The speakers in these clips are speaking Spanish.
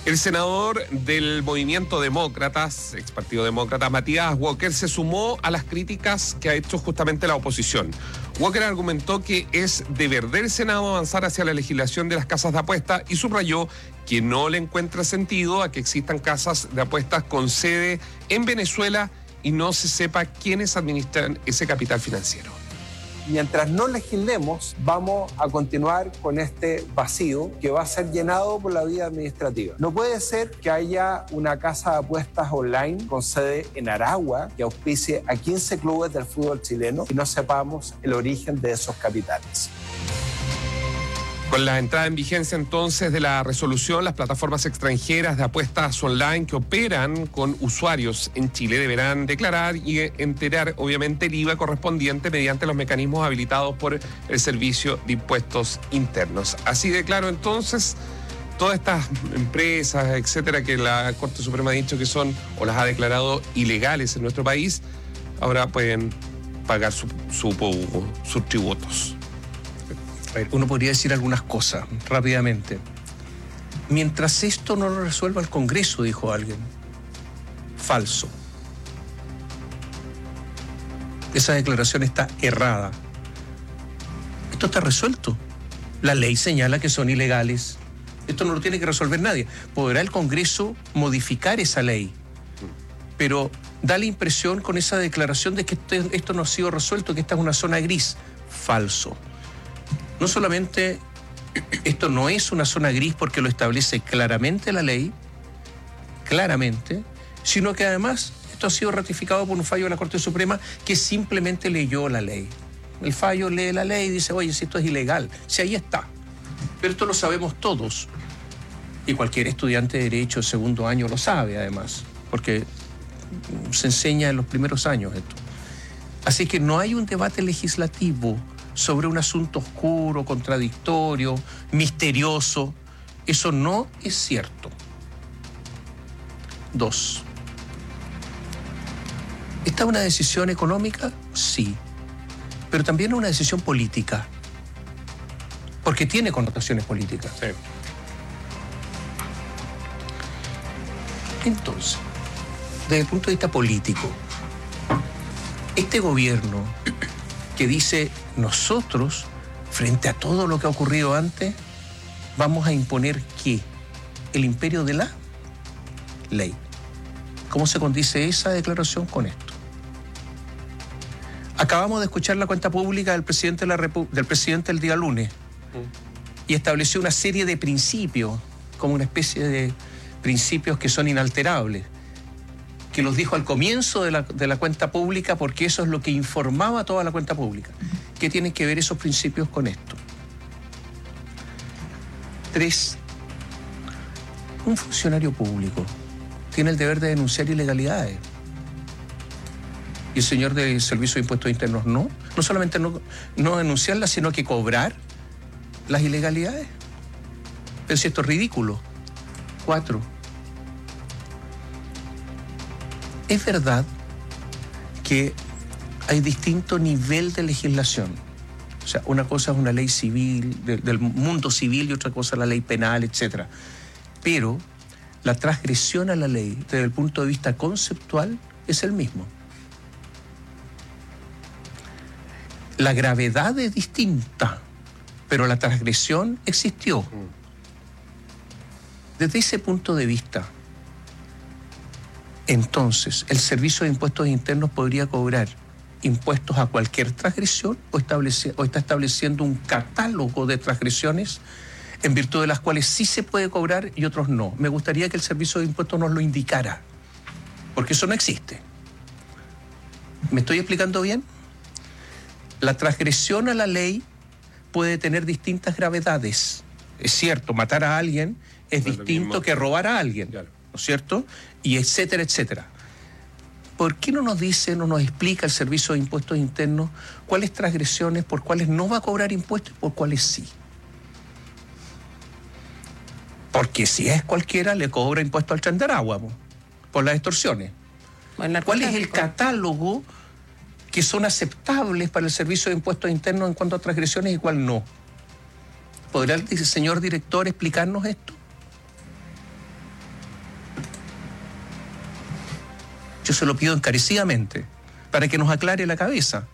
El senador del Movimiento Demócratas, ex Partido Demócrata, Matías Walker, se sumó a las críticas que ha hecho justamente la oposición. Walker argumentó que es deber del Senado avanzar hacia la legislación de las casas de apuestas y subrayó que no le encuentra sentido a que existan casas de apuestas con sede en Venezuela y no se sepa quiénes administran ese capital financiero. Mientras no legislemos, vamos a continuar con este vacío que va a ser llenado por la vía administrativa. No puede ser que haya una casa de apuestas online con sede en Aragua que auspicie a 15 clubes del fútbol chileno y no sepamos el origen de esos capitales. Con la entrada en vigencia entonces de la resolución, las plataformas extranjeras de apuestas online que operan con usuarios en Chile deberán declarar y enterar obviamente el IVA correspondiente mediante los mecanismos habilitados por el Servicio de Impuestos Internos. Así de claro entonces, todas estas empresas, etcétera, que la Corte Suprema ha dicho que son o las ha declarado ilegales en nuestro país, ahora pueden pagar sus tributos. Uno podría decir algunas cosas rápidamente. Mientras esto no lo resuelva el Congreso, dijo alguien. Falso. Esa declaración está errada. Esto está resuelto. La ley señala que son ilegales. Esto no lo tiene que resolver nadie. Podrá el Congreso modificar esa ley, pero da la impresión con esa declaración de que esto no ha sido resuelto, que esta es una zona gris. Falso. No solamente esto no es una zona gris porque lo establece claramente la ley, sino que además esto ha sido ratificado por un fallo de la Corte Suprema que simplemente leyó la ley. El fallo lee la ley y dice, oye, si esto es ilegal, si ahí está. Pero esto lo sabemos todos. Y cualquier estudiante de Derecho de segundo año lo sabe además, porque se enseña en los primeros años esto. Así que no hay un debate legislativo sobre un asunto oscuro, contradictorio, misterioso. Eso no es cierto. 2. ¿Esta es una decisión económica? Sí. Pero también es una decisión política. Porque tiene connotaciones políticas. Sí. Entonces, desde el punto de vista político, este gobierno que dice, nosotros, frente a todo lo que ha ocurrido antes, vamos a imponer ¿qué? El imperio de la ley. ¿Cómo se condice esa declaración con esto? Acabamos de escuchar la cuenta pública del presidente el día lunes y estableció una serie de principios, como una especie de principios que son inalterables, que los dijo al comienzo de la cuenta pública porque eso es lo que informaba toda la cuenta pública. ¿Qué tienen que ver esos principios con esto? 3. Un funcionario público tiene el deber de denunciar ilegalidades. Y el señor del Servicio de Impuestos Internos no solamente no denunciarlas, sino que cobrar las ilegalidades. Pero si esto es ridículo. 4. Es verdad que hay distinto nivel de legislación. O sea, una cosa es una ley civil, del mundo civil, y otra cosa la ley penal, etc. Pero la transgresión a la ley, desde el punto de vista conceptual, es el mismo. La gravedad es distinta, pero la transgresión existió. Desde ese punto de vista, entonces, ¿el Servicio de Impuestos Internos podría cobrar impuestos a cualquier transgresión o está estableciendo un catálogo de transgresiones en virtud de las cuales sí se puede cobrar y otros no? Me gustaría que el Servicio de Impuestos nos lo indicara, porque eso no existe. ¿Me estoy explicando bien? La transgresión a la ley puede tener distintas gravedades. Es cierto, matar a alguien es distinto que robar a alguien. Claro. ¿No es cierto? Y etcétera, etcétera. ¿Por qué no nos explica el Servicio de Impuestos Internos cuáles transgresiones, por cuáles no va a cobrar impuestos y por cuáles sí? Porque si es cualquiera, le cobra impuesto al tren de Aragua, por las extorsiones. ¿Cuál es el catálogo que son aceptables para el Servicio de Impuestos Internos en cuanto a transgresiones y cuál no? ¿Podrá el señor director explicarnos esto? Yo se lo pido encarecidamente, para que nos aclare la cabeza.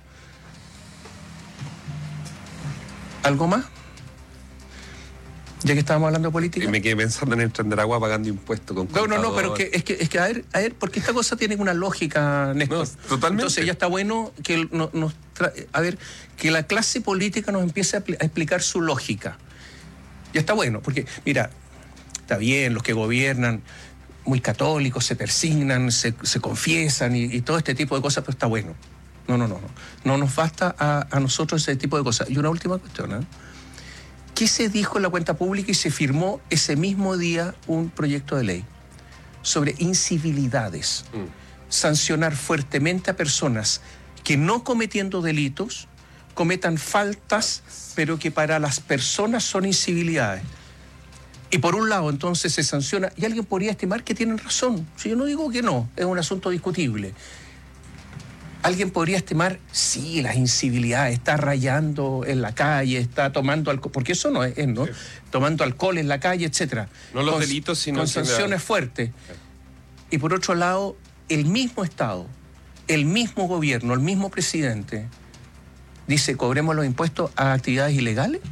¿Algo más? Ya que estábamos hablando de política. Y me quedé pensando en el Tren de Aragua pagando impuestos con No, pero es que a ver, porque esta cosa tiene una lógica, Néstor. No, totalmente. Entonces ya está bueno que que la clase política nos empiece a explicar su lógica. Ya está bueno, porque, mira, está bien, los que gobiernan, muy católicos, se persignan, se confiesan y todo este tipo de cosas, pero está bueno. No. No nos basta a nosotros ese tipo de cosas. Y una última cuestión, ¿eh? ¿Qué se dijo en la cuenta pública y se firmó ese mismo día un proyecto de ley sobre incivilidades? Sancionar fuertemente a personas que no cometiendo delitos cometan faltas, pero que para las personas son incivilidades. Y por un lado, entonces se sanciona, y alguien podría estimar que tienen razón. Si yo no digo que no, es un asunto discutible. Alguien podría estimar, sí, las incivilidades, está rayando en la calle, está tomando alcohol, porque eso no es, ¿no? Sí. Tomando alcohol en la calle, etcétera. No los delitos, sino con sanciones fuertes. Sí. Y por otro lado, el mismo Estado, el mismo gobierno, el mismo presidente, dice, cobremos los impuestos a actividades ilegales.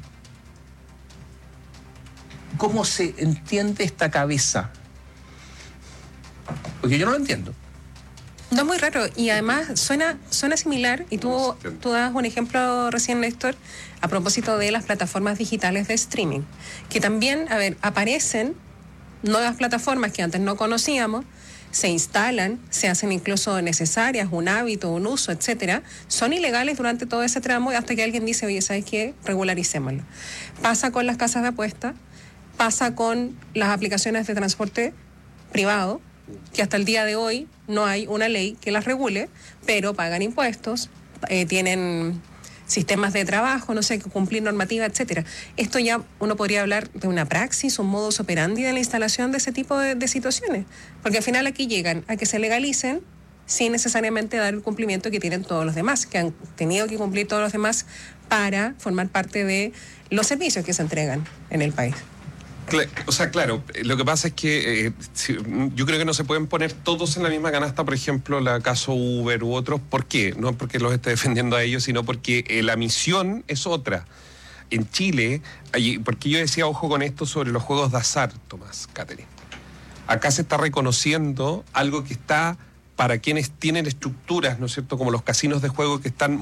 ¿Cómo se entiende esta cabeza? Porque yo no lo entiendo. No, es muy raro, y además suena similar, y tú das un ejemplo recién, Néstor, a propósito de las plataformas digitales de streaming, que también, aparecen nuevas plataformas que antes no conocíamos, se instalan, se hacen incluso necesarias, un hábito, un uso, etcétera, son ilegales durante todo ese tramo hasta que alguien dice, oye, ¿sabes qué? Regularicémoslo. Pasa con las casas de apuestas, pasa con las aplicaciones de transporte privado, que hasta el día de hoy no hay una ley que las regule, pero pagan impuestos, tienen sistemas de trabajo, no sé, cumplir normativa, etcétera. Esto ya uno podría hablar de una praxis, un modus operandi de la instalación de ese tipo de situaciones, porque al final aquí llegan a que se legalicen sin necesariamente dar el cumplimiento que tienen todos los demás, que han tenido que cumplir todos los demás para formar parte de los servicios que se entregan en el país. O sea, claro, lo que pasa es que yo creo que no se pueden poner todos en la misma canasta, por ejemplo, el caso Uber u otros. ¿Por qué? No porque los esté defendiendo a ellos, sino porque la misión es otra. En Chile, porque yo decía, ojo con esto sobre los juegos de azar, Tomás, Catherine. Acá se está reconociendo algo que está para quienes tienen estructuras, ¿no es cierto?, como los casinos de juego que están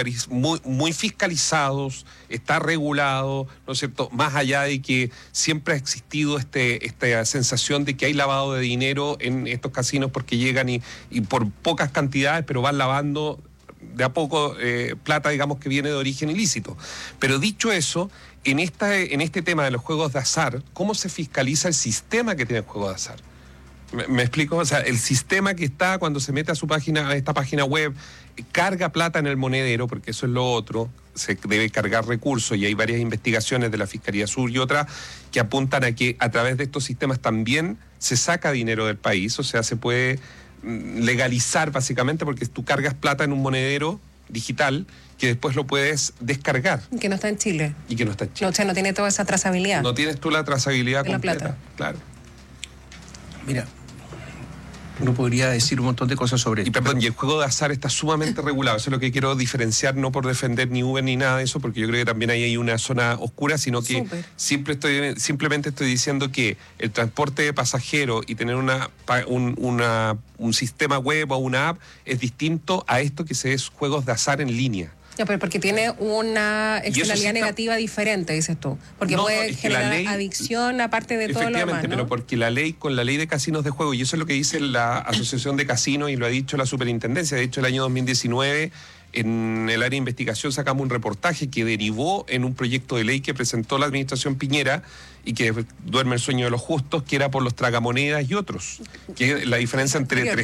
muy fiscalizados, está regulado, ¿no es cierto?, más allá de que siempre ha existido esta sensación de que hay lavado de dinero en estos casinos porque llegan y por pocas cantidades, pero van lavando de a poco plata, digamos, que viene de origen ilícito. Pero dicho eso, en este tema de los juegos de azar, ¿cómo se fiscaliza el sistema que tiene el juego de azar? ¿Me explico? O sea, el sistema que está cuando se mete a esta página web, carga plata en el monedero, porque eso es lo otro, se debe cargar recursos, y hay varias investigaciones de la Fiscalía Sur y otras que apuntan a que a través de estos sistemas también se saca dinero del país, o sea, se puede legalizar básicamente porque tú cargas plata en un monedero digital que después lo puedes descargar. Que no está en Chile. Y que no está en Chile. No, o sea, no tiene toda esa trazabilidad. No tienes tú la trazabilidad de completa. La plata. Claro. Mira, uno podría decir un montón de cosas sobre esto. Y perdón, y el juego de azar está sumamente regulado. Eso es lo que quiero diferenciar, no por defender ni Uber ni nada de eso, porque yo creo que también ahí hay una zona oscura, sino que simplemente estoy diciendo que el transporte de pasajeros y tener un sistema web o una app es distinto a esto que es juegos de azar en línea. Ya, pero porque tiene una externalidad negativa diferente, dices tú. Porque puede generar adicción aparte de todo lo demás, ¿no? Efectivamente, pero porque con la ley de casinos de juego, y eso es lo que dice la Asociación de Casinos y lo ha dicho la Superintendencia. De hecho, el año 2019, en el área de investigación, sacamos un reportaje que derivó en un proyecto de ley que presentó la administración Piñera y que duerme el sueño de los justos, que era por los tragamonedas y otros. Que es la diferencia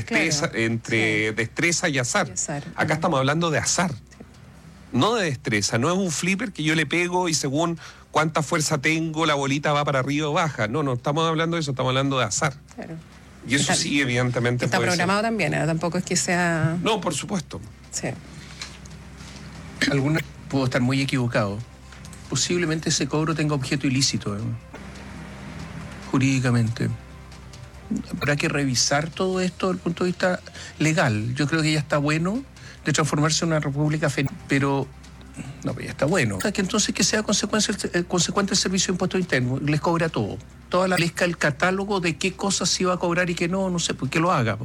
entre destreza y azar. Acá estamos hablando de azar. No de destreza, no es un flipper que yo le pego y según cuánta fuerza tengo la bolita va para arriba o baja. No estamos hablando de eso, estamos hablando de azar. Claro. Y eso sí, evidentemente está programado ser. También, tampoco es que sea... No, por supuesto. Sí. Puedo estar muy equivocado. Posiblemente ese cobro tenga objeto ilícito, jurídicamente. Habrá que revisar todo esto desde el punto de vista legal. Yo creo que ya está bueno de transformarse en una república feliz, pero no, ya está bueno. Que entonces que sea consecuente el servicio de impuestos internos, les cobra todo. Toda la lista, el catálogo de qué cosas se iba a cobrar y qué no sé, pues que lo haga.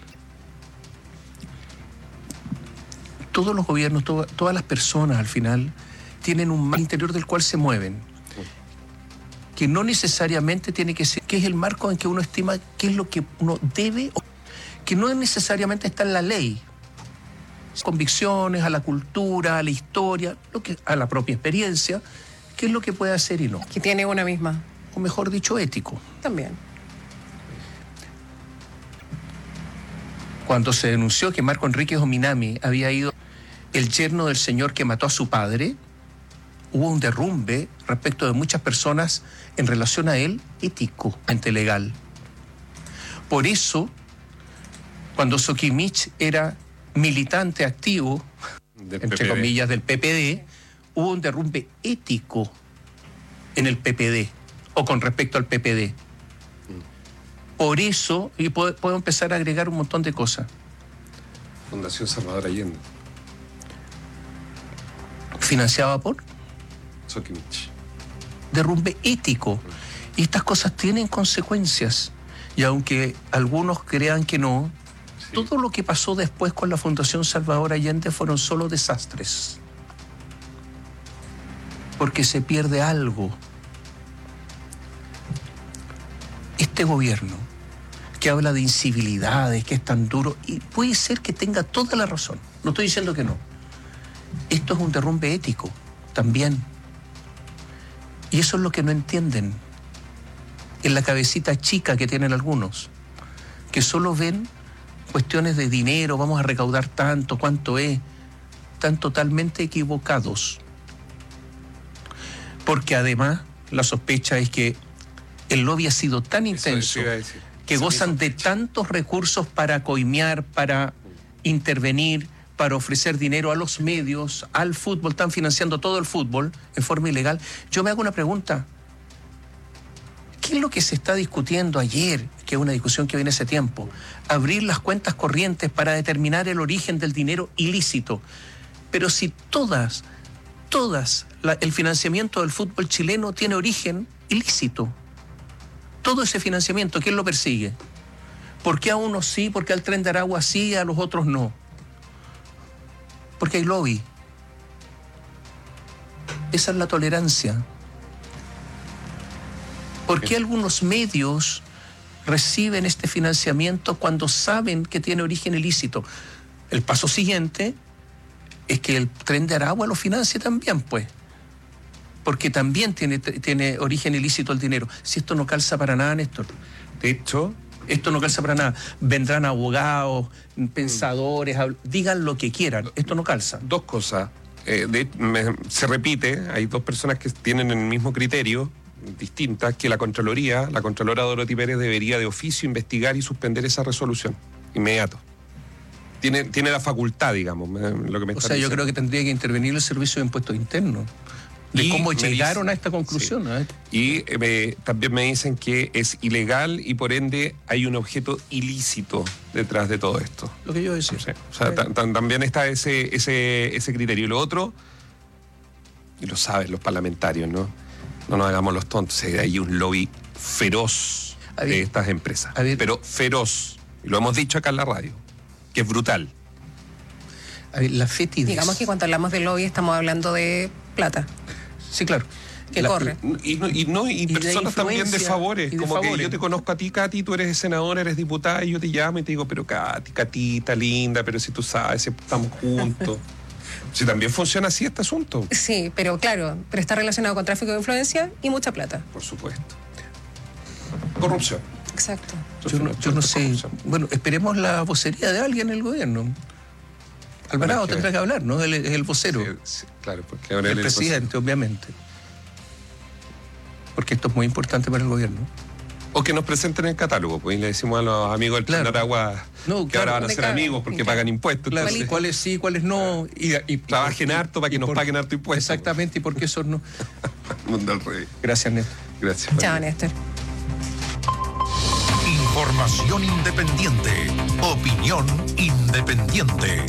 Todos los gobiernos, todas las personas al final tienen un mar interior del cual se mueven, que no necesariamente tiene que ser, que es el marco en que uno estima qué es lo que uno debe, que no necesariamente está en la ley. Convicciones, a la cultura, a la historia, a la propia experiencia, qué es lo que puede hacer y no. Que tiene una misma. O mejor dicho, ético. También. Cuando se denunció que Marco Enríquez Ominami había ido el yerno del señor que mató a su padre, hubo un derrumbe respecto de muchas personas en relación a él, éticamente legal. Por eso, cuando Sokimich era militante activo, entre comillas, del PPD, hubo un derrumbe ético en el PPD, o con respecto al PPD. Por eso, y puedo empezar a agregar un montón de cosas. Fundación Salvador Allende. Financiada por Sokimich. Derrumbe ético. Y estas cosas tienen consecuencias. Y aunque algunos crean que no, sí, todo lo que pasó después con la Fundación Salvador Allende fueron solo desastres. Porque se pierde algo. Este gobierno, que habla de incivilidades, que es tan duro, y puede ser que tenga toda la razón. No estoy diciendo que no. Esto es un derrumbe ético, también. Y eso es lo que no entienden en la cabecita chica que tienen algunos, que solo ven cuestiones de dinero, vamos a recaudar tanto, cuánto es. Están totalmente equivocados. Porque además, la sospecha es que el lobby ha sido tan intenso que gozan de tantos recursos para coimear, para intervenir, para ofrecer dinero a los medios, al fútbol, están financiando todo el fútbol en forma ilegal. Yo me hago una pregunta. ¿Qué es lo que se está discutiendo ayer, que es una discusión que viene hace tiempo? Abrir las cuentas corrientes para determinar el origen del dinero ilícito. Pero si el financiamiento del fútbol chileno tiene origen ilícito. Todo ese financiamiento, ¿quién lo persigue? ¿Por qué a unos sí, por qué al Tren de Aragua sí, a los otros no? Porque hay lobby. Esa es la tolerancia. ¿Por qué algunos medios reciben este financiamiento cuando saben que tiene origen ilícito? El paso siguiente es que el Tren de Aragua lo financie también, pues. Porque también tiene origen ilícito el dinero. Si esto no calza para nada, Néstor. De hecho, esto no calza para nada. Vendrán abogados, pensadores, digan lo que quieran. Esto no calza. Dos cosas. Se repite, hay dos personas que tienen el mismo criterio, distintas, que la Contralora Dorothy Pérez debería de oficio investigar y suspender esa resolución. Inmediato. Tiene la facultad, digamos, lo que me está diciendo. Yo creo que tendría que intervenir el Servicio de Impuestos Internos. De cómo llegaron a esta conclusión. Sí. Y también me dicen que es ilegal y por ende hay un objeto ilícito detrás de todo esto. Lo que yo decía. Sí. O sea, también está ese criterio. Y lo otro, y lo saben los parlamentarios, ¿no? No nos hagamos los tontos. Hay un lobby feroz de estas empresas. Pero feroz. Y lo hemos dicho acá en la radio, que es brutal. La fetidez. Digamos que cuando hablamos de lobby estamos hablando de plata. Sí, claro. Que corre. Y personas también de favores. Como favores. Que yo te conozco a ti, Katy, tú eres senadora, eres diputada, y yo te llamo y te digo, pero Catita, linda, pero si tú sabes, si estamos juntos. Si también funciona así este asunto. Sí, pero está relacionado con tráfico de influencia y mucha plata. Por supuesto. Corrupción. Exacto. Yo no sé. Bueno, esperemos la vocería de alguien en el gobierno. Alvarado tendrá que hablar, ¿no? Él es el vocero. Sí, claro, porque ahora el presidente, obviamente. Porque esto es muy importante para el gobierno. O que nos presenten el catálogo, pues, y le decimos a los amigos del Tren de Aragua que ahora van a ser amigos porque pagan impuestos. Claro, cuáles sí, cuáles no. Y trabajen harto para que nos paguen harto impuestos. Exactamente, y por qué esos no. Mundo al revés. Gracias, Néstor. Gracias. Chao, Néstor. Información independiente. Opinión independiente.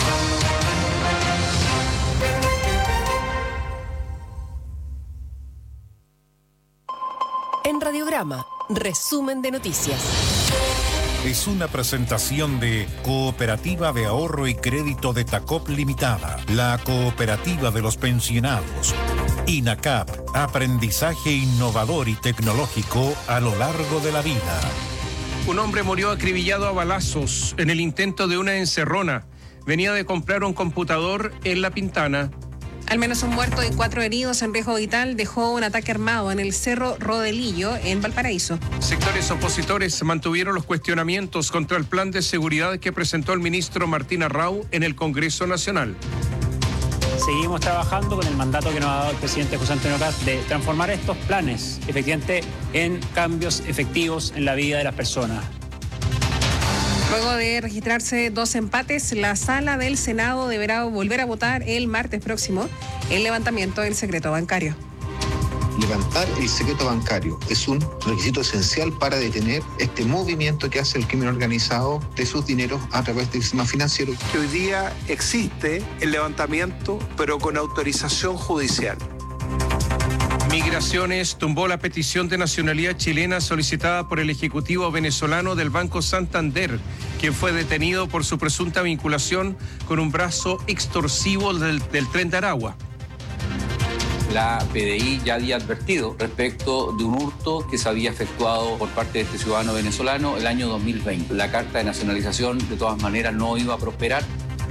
En Radiograma, resumen de noticias. Es una presentación de Cooperativa de Ahorro y Crédito de Tacop Limitada, la cooperativa de los pensionados. INACAP, aprendizaje innovador y tecnológico a lo largo de la vida. Un hombre murió acribillado a balazos en el intento de una encerrona. Venía de comprar un computador en La Pintana. Al menos un muerto y 4 heridos en riesgo vital dejó un ataque armado en el Cerro Rodelillo, en Valparaíso. Sectores opositores mantuvieron los cuestionamientos contra el plan de seguridad que presentó el ministro Martín Arrau en el Congreso Nacional. Seguimos trabajando con el mandato que nos ha dado el presidente José Antonio Kast de transformar estos planes, efectivamente, en cambios efectivos en la vida de las personas. Luego de registrarse 2 empates, la sala del Senado deberá volver a votar el martes próximo el levantamiento del secreto bancario. Levantar el secreto bancario es un requisito esencial para detener este movimiento que hace el crimen organizado de sus dineros a través del sistema financiero. Que hoy día existe el levantamiento, pero con autorización judicial. Migraciones tumbó la petición de nacionalidad chilena solicitada por el ejecutivo venezolano del Banco Santander, quien fue detenido por su presunta vinculación con un brazo extorsivo del Tren de Aragua. La PDI ya había advertido respecto de un hurto que se había efectuado por parte de este ciudadano venezolano el año 2020. La carta de nacionalización de todas maneras no iba a prosperar.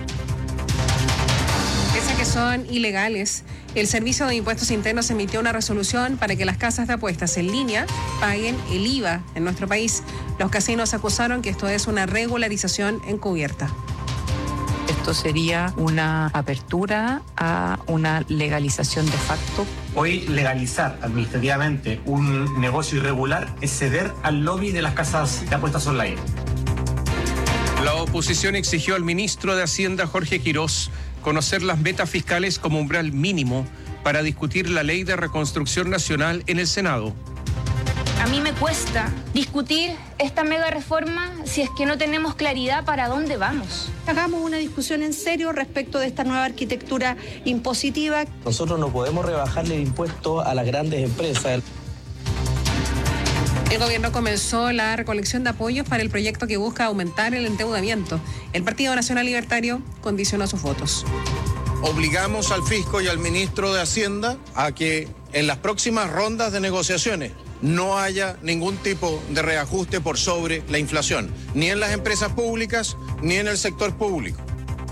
Pese a que son ilegales, el Servicio de Impuestos Internos emitió una resolución para que las casas de apuestas en línea paguen el IVA en nuestro país. Los casinos acusaron que esto es una regularización encubierta. Esto sería una apertura a una legalización de facto. Hoy legalizar administrativamente un negocio irregular es ceder al lobby de las casas de apuestas online. La oposición exigió al ministro de Hacienda, Jorge Quirós, conocer las metas fiscales como umbral mínimo para discutir la ley de reconstrucción nacional en el Senado. A mí me cuesta discutir esta mega reforma si es que no tenemos claridad para dónde vamos. Hagamos una discusión en serio respecto de esta nueva arquitectura impositiva. Nosotros no podemos rebajarle el impuesto a las grandes empresas. El gobierno comenzó la recolección de apoyos para el proyecto que busca aumentar el endeudamiento. El Partido Nacional Libertario condicionó sus votos. Obligamos al fisco y al ministro de Hacienda a que en las próximas rondas de negociaciones no haya ningún tipo de reajuste por sobre la inflación, ni en las empresas públicas ni en el sector público.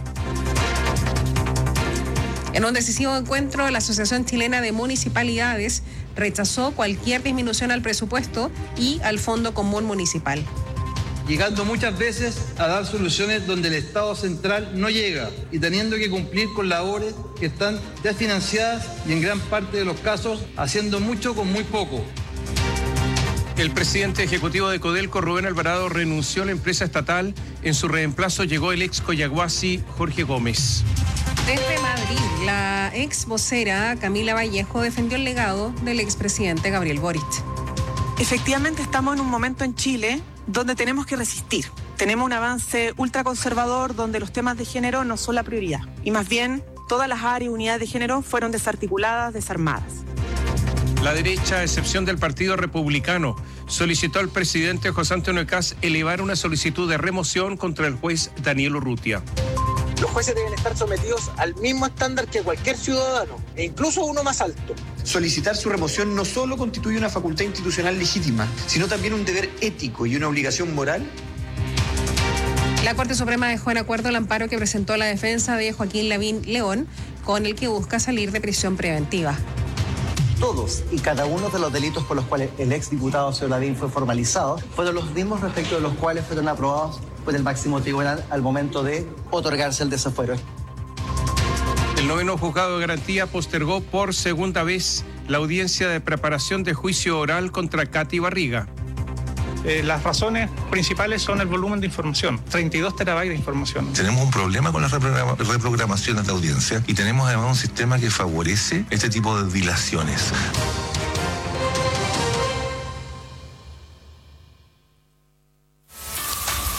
En un decisivo encuentro, la Asociación Chilena de Municipalidades rechazó cualquier disminución al presupuesto y al Fondo Común Municipal. Llegando muchas veces a dar soluciones donde el Estado central no llega y teniendo que cumplir con labores que están ya financiadas y en gran parte de los casos haciendo mucho con muy poco. El presidente ejecutivo de Codelco, Rubén Alvarado, renunció a la empresa estatal. En su reemplazo llegó el ex coyahuasi, Jorge Gómez. Desde Madrid, la ex vocera Camila Vallejo defendió el legado del expresidente Gabriel Boric. Efectivamente, estamos en un momento en Chile donde tenemos que resistir. Tenemos un avance ultraconservador donde los temas de género no son la prioridad. Y más bien, todas las áreas y unidades de género fueron desarticuladas, desarmadas. La derecha, a excepción del Partido Republicano, solicitó al presidente José Antonio Kast elevar una solicitud de remoción contra el juez Daniel Urrutia. Los jueces deben estar sometidos al mismo estándar que cualquier ciudadano, e incluso uno más alto. Solicitar su remoción no solo constituye una facultad institucional legítima, sino también un deber ético y una obligación moral. La Corte Suprema dejó en acuerdo el amparo que presentó la defensa de Joaquín Lavín León, con el que busca salir de prisión preventiva. Todos y cada uno de los delitos por los cuales el exdiputado señor Lavín fue formalizado fueron los mismos respecto de los cuales fueron aprobados por el máximo tribunal al momento de otorgarse el desafuero. El noveno juzgado de garantía postergó por segunda vez la audiencia de preparación de juicio oral contra Katy Barriga. Las razones principales son el volumen de información, 32 terabytes de información. Tenemos un problema con las reprogramaciones de audiencia y tenemos además un sistema que favorece este tipo de dilaciones.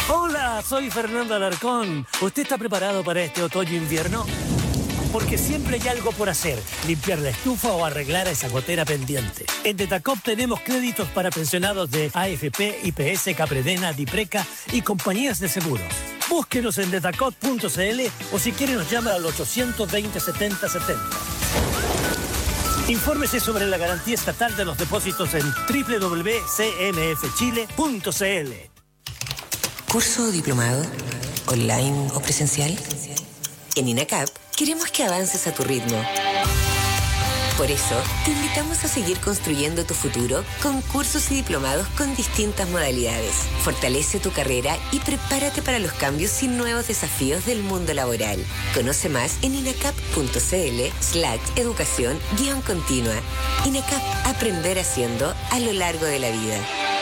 Hola, soy Fernando Alarcón. ¿Usted está preparado para este otoño-invierno? Porque siempre hay algo por hacer, limpiar la estufa o arreglar esa gotera pendiente. En Detacop tenemos créditos para pensionados de AFP, IPS, Capredena, Dipreca y compañías de seguros. Búsquenos en detacop.cl o si quiere nos llama al 820-7070. Infórmese sobre la garantía estatal de los depósitos en www.cmfchile.cl. ¿Curso diplomado? ¿Online o presencial? En INACAP queremos que avances a tu ritmo. Por eso, te invitamos a seguir construyendo tu futuro con cursos y diplomados con distintas modalidades. Fortalece tu carrera y prepárate para los cambios y nuevos desafíos del mundo laboral. Conoce más en inacap.cl/educación-continua. INACAP, aprender haciendo a lo largo de la vida.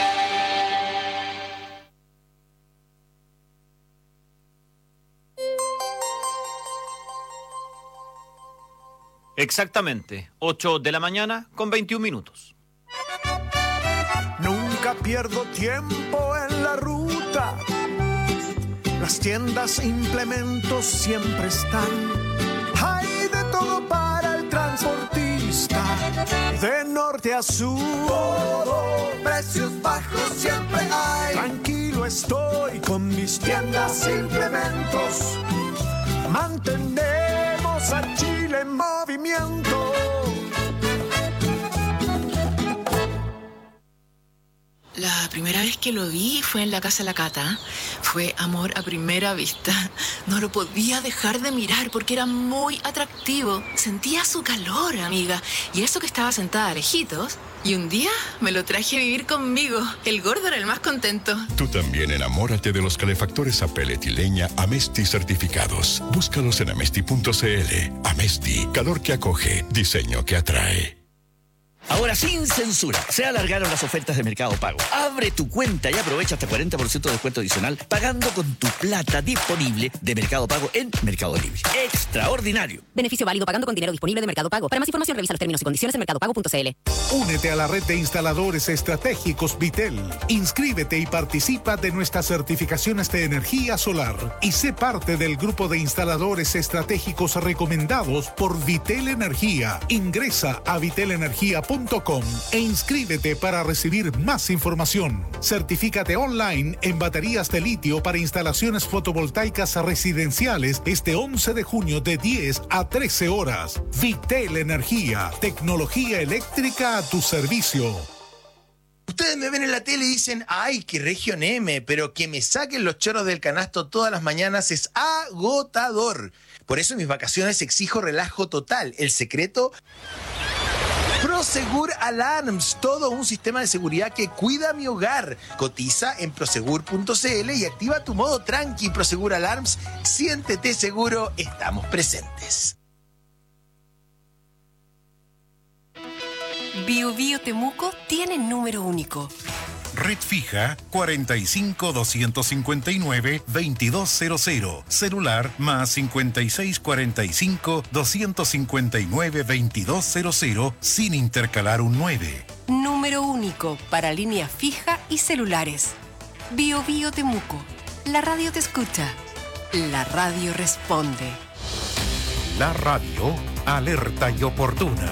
Exactamente, 8 de la mañana con 21 minutos. Nunca pierdo tiempo en la ruta. Las tiendas, implementos siempre están. Hay de todo para el transportista. De norte a sur, todo, precios bajos siempre hay. Tranquilo estoy con mis tiendas, implementos. Mantenemos a Chile en movimiento. La primera vez que lo vi fue en la casa de la Cata. Fue amor a primera vista. No lo podía dejar de mirar porque era muy atractivo. Sentía su calor, amiga. Y eso que estaba sentada lejitos. Y un día me lo traje a vivir conmigo. El gordo era el más contento. Tú también enamórate de los calefactores a pellet y leña Amesti certificados. Búscalos en amesti.cl. Amesti, calor que acoge, diseño que atrae. Ahora sin censura, se alargaron las ofertas de Mercado Pago. Abre tu cuenta y aprovecha hasta 40% de descuento adicional pagando con tu plata disponible de Mercado Pago en Mercado Libre. ¡Extraordinario! Beneficio válido pagando con dinero disponible de Mercado Pago. Para más información revisa los términos y condiciones en mercadopago.cl. Únete a la red de instaladores estratégicos Vitel. Inscríbete y participa de nuestras certificaciones de energía solar. Y sé parte del grupo de instaladores estratégicos recomendados por Vitel Energía. Ingresa a vitelenergia.com e inscríbete para recibir más información. Certifícate online en baterías de litio para instalaciones fotovoltaicas residenciales este 11 de junio de 10 a 13 horas. Vitel Energía, tecnología eléctrica a tu servicio. Ustedes me ven en la tele y dicen, ¡ay, qué región M! Pero que me saquen los chorros del canasto todas las mañanas es agotador. Por eso en mis vacaciones exijo relajo total. El secreto... Prosegur Alarms, todo un sistema de seguridad que cuida mi hogar. Cotiza en prosegur.cl y activa tu modo tranqui. Prosegur Alarms, siéntete seguro, estamos presentes. Bio Bio Temuco tiene número único. Red fija 45-259-2200. Celular más 5645-259-2200 sin intercalar un 9. Número único para línea fija y celulares. Bio Bio Temuco. La radio te escucha. La radio responde. La radio alerta y oportuna.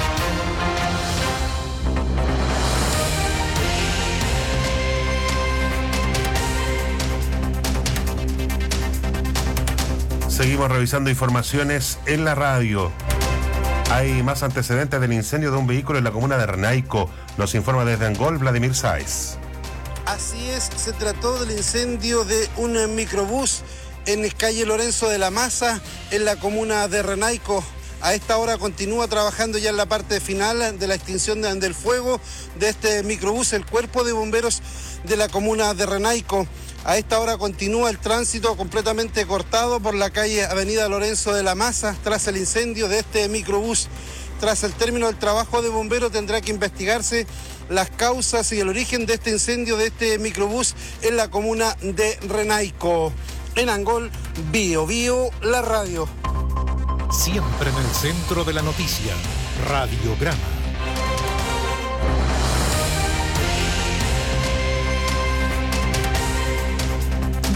Seguimos revisando informaciones en la radio. Hay más antecedentes del incendio de un vehículo en la comuna de Renaico. Nos informa desde Angol Vladimir Sáez. Así es, se trató del incendio de un microbús en calle Lorenzo de la Maza, en la comuna de Renaico. A esta hora continúa trabajando ya en la parte final de la extinción del fuego de este microbús, el cuerpo de bomberos de la comuna de Renaico. A esta hora continúa el tránsito completamente cortado por la calle Avenida Lorenzo de la Maza tras el incendio de este microbús. Tras el término del trabajo de bomberos tendrá que investigarse las causas y el origen de este incendio de este microbús en la comuna de Renaico. En Angol, Bio Bio, la radio. Siempre en el centro de la noticia, Radiograma.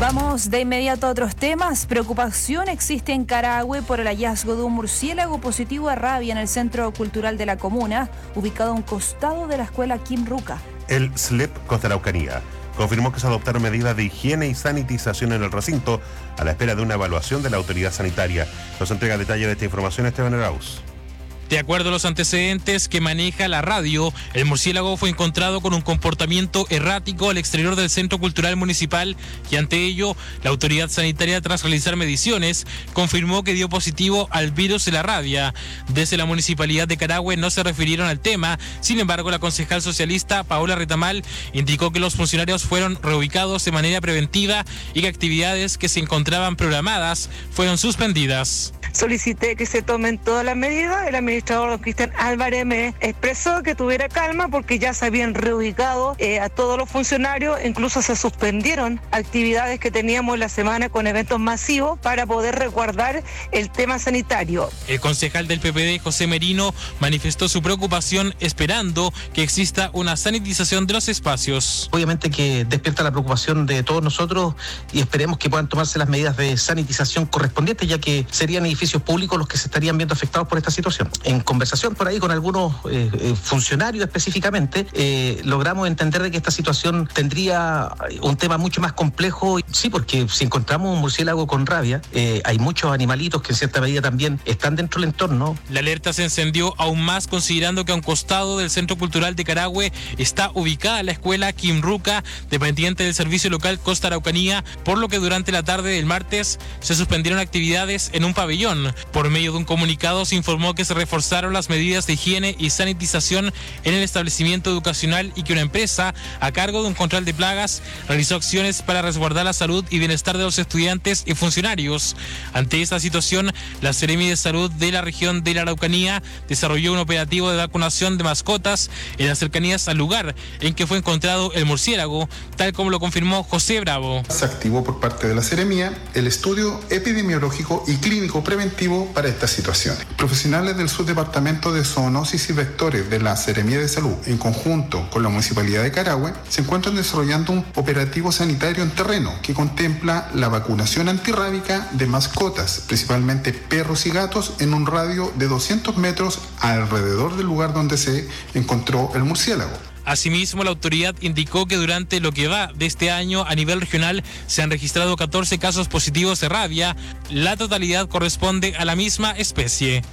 Vamos de inmediato a otros temas. Preocupación existe en Carahue por el hallazgo de un murciélago positivo a rabia en el Centro Cultural de la comuna, ubicado a un costado de la escuela Kim Ruca. El SLEP Costa Araucanía confirmó que se adoptaron medidas de higiene y sanitización en el recinto a la espera de una evaluación de la autoridad sanitaria. Nos entrega detalles de esta información Esteban Arauz. De acuerdo a los antecedentes que maneja la radio, el murciélago fue encontrado con un comportamiento errático al exterior del Centro Cultural Municipal y ante ello, la autoridad sanitaria, tras realizar mediciones, confirmó que dio positivo al virus de la rabia. Desde la Municipalidad de Carahue no se refirieron al tema, sin embargo, la concejal socialista Paola Retamal indicó que los funcionarios fueron reubicados de manera preventiva y que actividades que se encontraban programadas fueron suspendidas. Solicité que se tomen todas las medidas. El administrador don Cristian Álvarez me expresó que tuviera calma porque ya se habían reubicado a todos los funcionarios, incluso se suspendieron actividades que teníamos la semana con eventos masivos para poder resguardar el tema sanitario. El concejal del PPD, José Merino, manifestó su preocupación esperando que exista una sanitización de los espacios. Obviamente que despierta la preocupación de todos nosotros y esperemos que puedan tomarse las medidas de sanitización correspondientes, ya que serían edificios públicos los que se estarían viendo afectados por esta situación. En conversación por ahí con algunos funcionarios específicamente, logramos entender de que esta situación tendría un tema mucho más complejo. Sí, porque si encontramos un murciélago con rabia, hay muchos animalitos que en cierta medida también están dentro del entorno. La alerta se encendió aún más considerando que a un costado del Centro Cultural de Carahue está ubicada la escuela Kim Ruca, dependiente del Servicio Local Costa Araucanía, por lo que durante la tarde del martes se suspendieron actividades en un pabellón. Por medio de un comunicado se informó que se reforzaron las medidas de higiene y sanitización en el establecimiento educacional y que una empresa a cargo de un control de plagas realizó acciones para resguardar la salud y bienestar de los estudiantes y funcionarios. Ante esta situación, la Seremi de Salud de la región de la Araucanía desarrolló un operativo de vacunación de mascotas en las cercanías al lugar en que fue encontrado el murciélago, tal como lo confirmó José Bravo. Se activó por parte de la Seremía el estudio epidemiológico y clínico preventivo para estas situaciones. Profesionales del subdepartamento de zoonosis y vectores de la Seremía de Salud, en conjunto con la Municipalidad de Carahue, se encuentran desarrollando un operativo sanitario en terreno que contempla la vacunación antirrábica de mascotas, principalmente perros y gatos, en un radio de 200 metros alrededor del lugar donde se encontró el murciélago. Asimismo, la autoridad indicó que durante lo que va de este año a nivel regional se han registrado 14 casos positivos de rabia. La totalidad corresponde a la misma especie.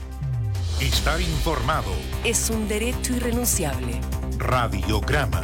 Estar informado es un derecho irrenunciable. Radiograma.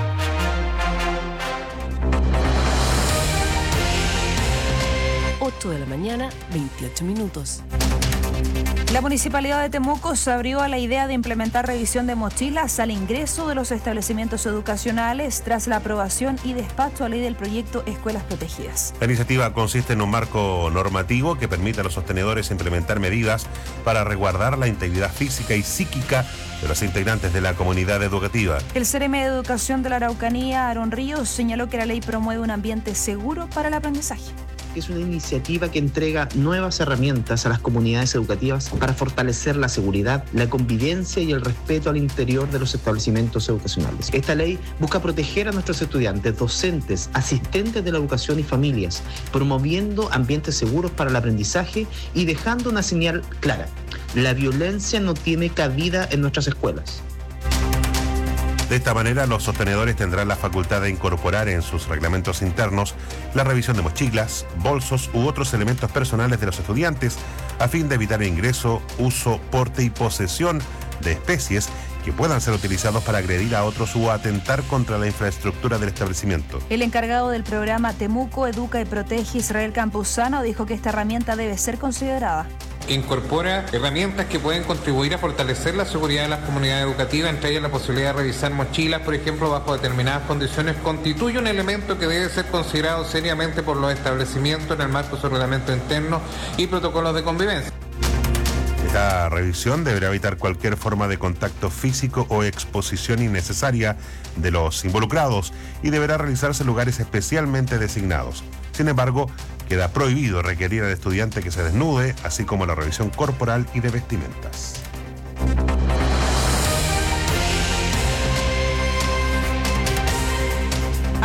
De la mañana, 28 minutos. La Municipalidad de Temuco se abrió a la idea de implementar revisión de mochilas al ingreso de los establecimientos educacionales tras la aprobación y despacho a ley del proyecto Escuelas Protegidas. La iniciativa consiste en un marco normativo que permite a los sostenedores implementar medidas para resguardar la integridad física y psíquica de los integrantes de la comunidad educativa. El CRM de Educación de la Araucanía, Aaron Ríos, señaló que la ley promueve un ambiente seguro para el aprendizaje. Es una iniciativa que entrega nuevas herramientas a las comunidades educativas para fortalecer la seguridad, la convivencia y el respeto al interior de los establecimientos educacionales. Esta ley busca proteger a nuestros estudiantes, docentes, asistentes de la educación y familias, promoviendo ambientes seguros para el aprendizaje y dejando una señal clara: la violencia no tiene cabida en nuestras escuelas. De esta manera, los sostenedores tendrán la facultad de incorporar en sus reglamentos internos la revisión de mochilas, bolsos u otros elementos personales de los estudiantes a fin de evitar el ingreso, uso, porte y posesión de especies que puedan ser utilizados para agredir a otros o atentar contra la infraestructura del establecimiento. El encargado del programa Temuco Educa y Protege, Israel Campuzano, dijo que esta herramienta debe ser considerada. Incorpora herramientas que pueden contribuir a fortalecer la seguridad de las comunidades educativas, entre ellas la posibilidad de revisar mochilas, por ejemplo, bajo determinadas condiciones, constituye un elemento que debe ser considerado seriamente por los establecimientos en el marco de su reglamento interno y protocolos de convivencia. Esta revisión deberá evitar cualquier forma de contacto físico o exposición innecesaria de los involucrados y deberá realizarse en lugares especialmente designados. Sin embargo, queda prohibido requerir al estudiante que se desnude, así como la revisión corporal y de vestimentas.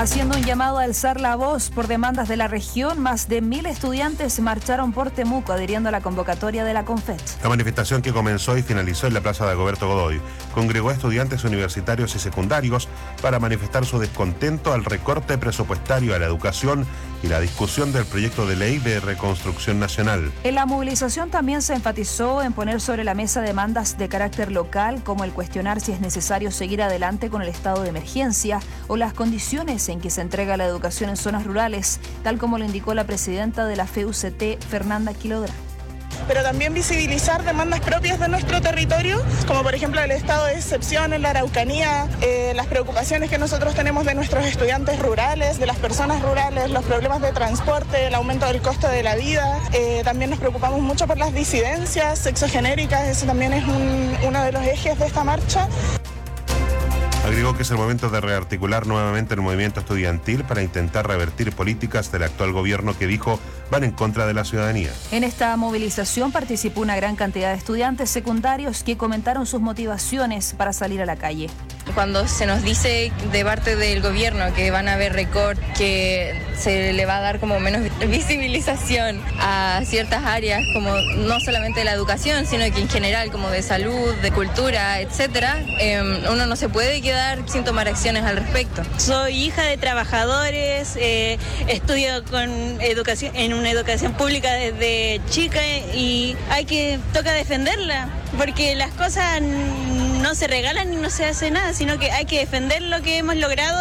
Haciendo un llamado a alzar la voz por demandas de la región, más de 1.000 estudiantes marcharon por Temuco adhiriendo a la convocatoria de la CONFET. La manifestación, que comenzó y finalizó en la plaza de Dagoberto Godoy, congregó a estudiantes universitarios y secundarios para manifestar su descontento al recorte presupuestario a la educación y la discusión del proyecto de ley de reconstrucción nacional. En la movilización también se enfatizó en poner sobre la mesa demandas de carácter local, como el cuestionar si es necesario seguir adelante con el estado de emergencia o las condiciones en que se entrega la educación en zonas rurales, tal como lo indicó la presidenta de la FEUCT, Fernanda Quilodrá. Pero también visibilizar demandas propias de nuestro territorio, como por ejemplo el estado de excepción en la Araucanía, las preocupaciones que nosotros tenemos de nuestros estudiantes rurales, de las personas rurales, los problemas de transporte, el aumento del costo de la vida. También nos preocupamos mucho por las disidencias sexogenéricas, ese también es uno de los ejes de esta marcha. Agregó que es el momento de rearticular nuevamente el movimiento estudiantil para intentar revertir políticas del actual gobierno que dijo van en contra de la ciudadanía. En esta movilización participó una gran cantidad de estudiantes secundarios que comentaron sus motivaciones para salir a la calle. Cuando se nos dice de parte del gobierno que van a haber recortes, que se le va a dar como menos visibilización a ciertas áreas, como no solamente de la educación, sino que en general como de salud, de cultura, etcétera, uno no se puede quedar sin tomar acciones al respecto. Soy hija de trabajadores, estudio en una educación pública desde chica y toca defenderla, porque las cosas no se regalan y no se hace nada, sino que hay que defender lo que hemos logrado.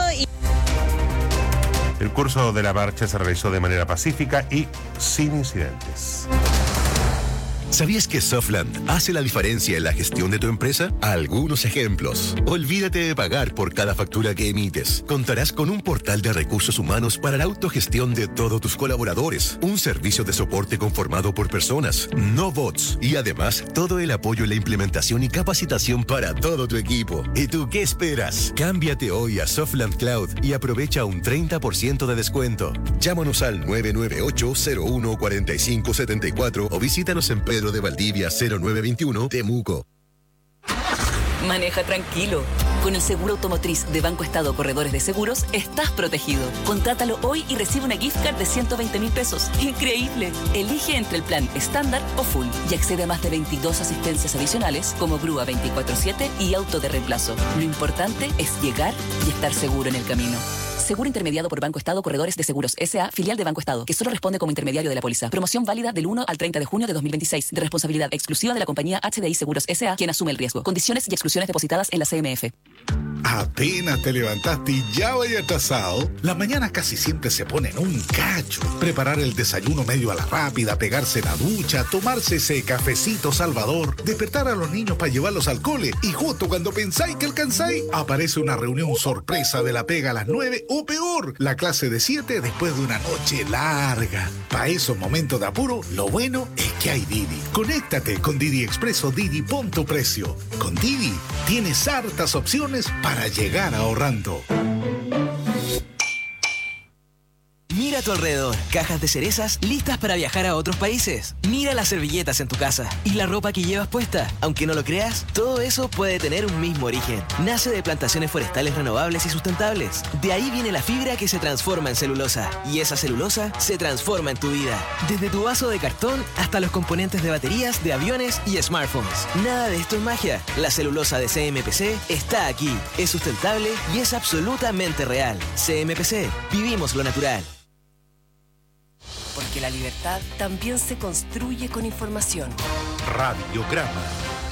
El curso de la marcha se realizó de manera pacífica y sin incidentes. ¿Sabías que Softland hace la diferencia en la gestión de tu empresa? Algunos ejemplos. Olvídate de pagar por cada factura que emites. Contarás con un portal de recursos humanos para la autogestión de todos tus colaboradores. Un servicio de soporte conformado por personas, no bots. Y además, todo el apoyo en la implementación y capacitación para todo tu equipo. ¿Y tú qué esperas? Cámbiate hoy a Softland Cloud y aprovecha un 30% de descuento. Llámanos al 998-01-4574 o visítanos en Pedro de Valdivia 0921, Temuco. Maneja tranquilo. Con el seguro automotriz de Banco Estado Corredores de Seguros, estás protegido. Contrátalo hoy y recibe una gift card de 120.000 pesos. ¡Increíble! Elige entre el plan estándar o full y accede a más de 22 asistencias adicionales como grúa 24/7 y auto de reemplazo. Lo importante es llegar y estar seguro en el camino. Seguro intermediado por Banco Estado Corredores de Seguros S.A., filial de Banco Estado, que solo responde como intermediario de la póliza. Promoción válida del 1 al 30 de junio de 2026, de responsabilidad exclusiva de la compañía HDI Seguros S.A., quien asume el riesgo. Condiciones y exclusiones depositadas en la CMF. Apenas te levantaste y ya vaya atrasado. Las mañanas casi siempre se ponen un cacho. Preparar el desayuno medio a la rápida, pegarse la ducha, tomarse ese cafecito salvador, despertar a los niños para llevarlos al cole y justo cuando pensáis que alcanzáis, aparece una reunión sorpresa de la pega a las 9 o peor, la clase de 7 después de una noche larga. Para esos momentos de apuro, lo bueno es que hay Didi. Conéctate con Didi Express o Didi Pon tu Precio. Con Didi tienes hartas opciones para llegar ahorrando. Mira a tu alrededor, cajas de cerezas listas para viajar a otros países. Mira las servilletas en tu casa y la ropa que llevas puesta. Aunque no lo creas, todo eso puede tener un mismo origen. Nace de plantaciones forestales renovables y sustentables. De ahí viene la fibra que se transforma en celulosa. Y esa celulosa se transforma en tu vida. Desde tu vaso de cartón hasta los componentes de baterías, de aviones y smartphones. Nada de esto es magia. La celulosa de CMPC está aquí. Es sustentable y es absolutamente real. CMPC. Vivimos lo natural. Porque la libertad también se construye con información. Radiograma.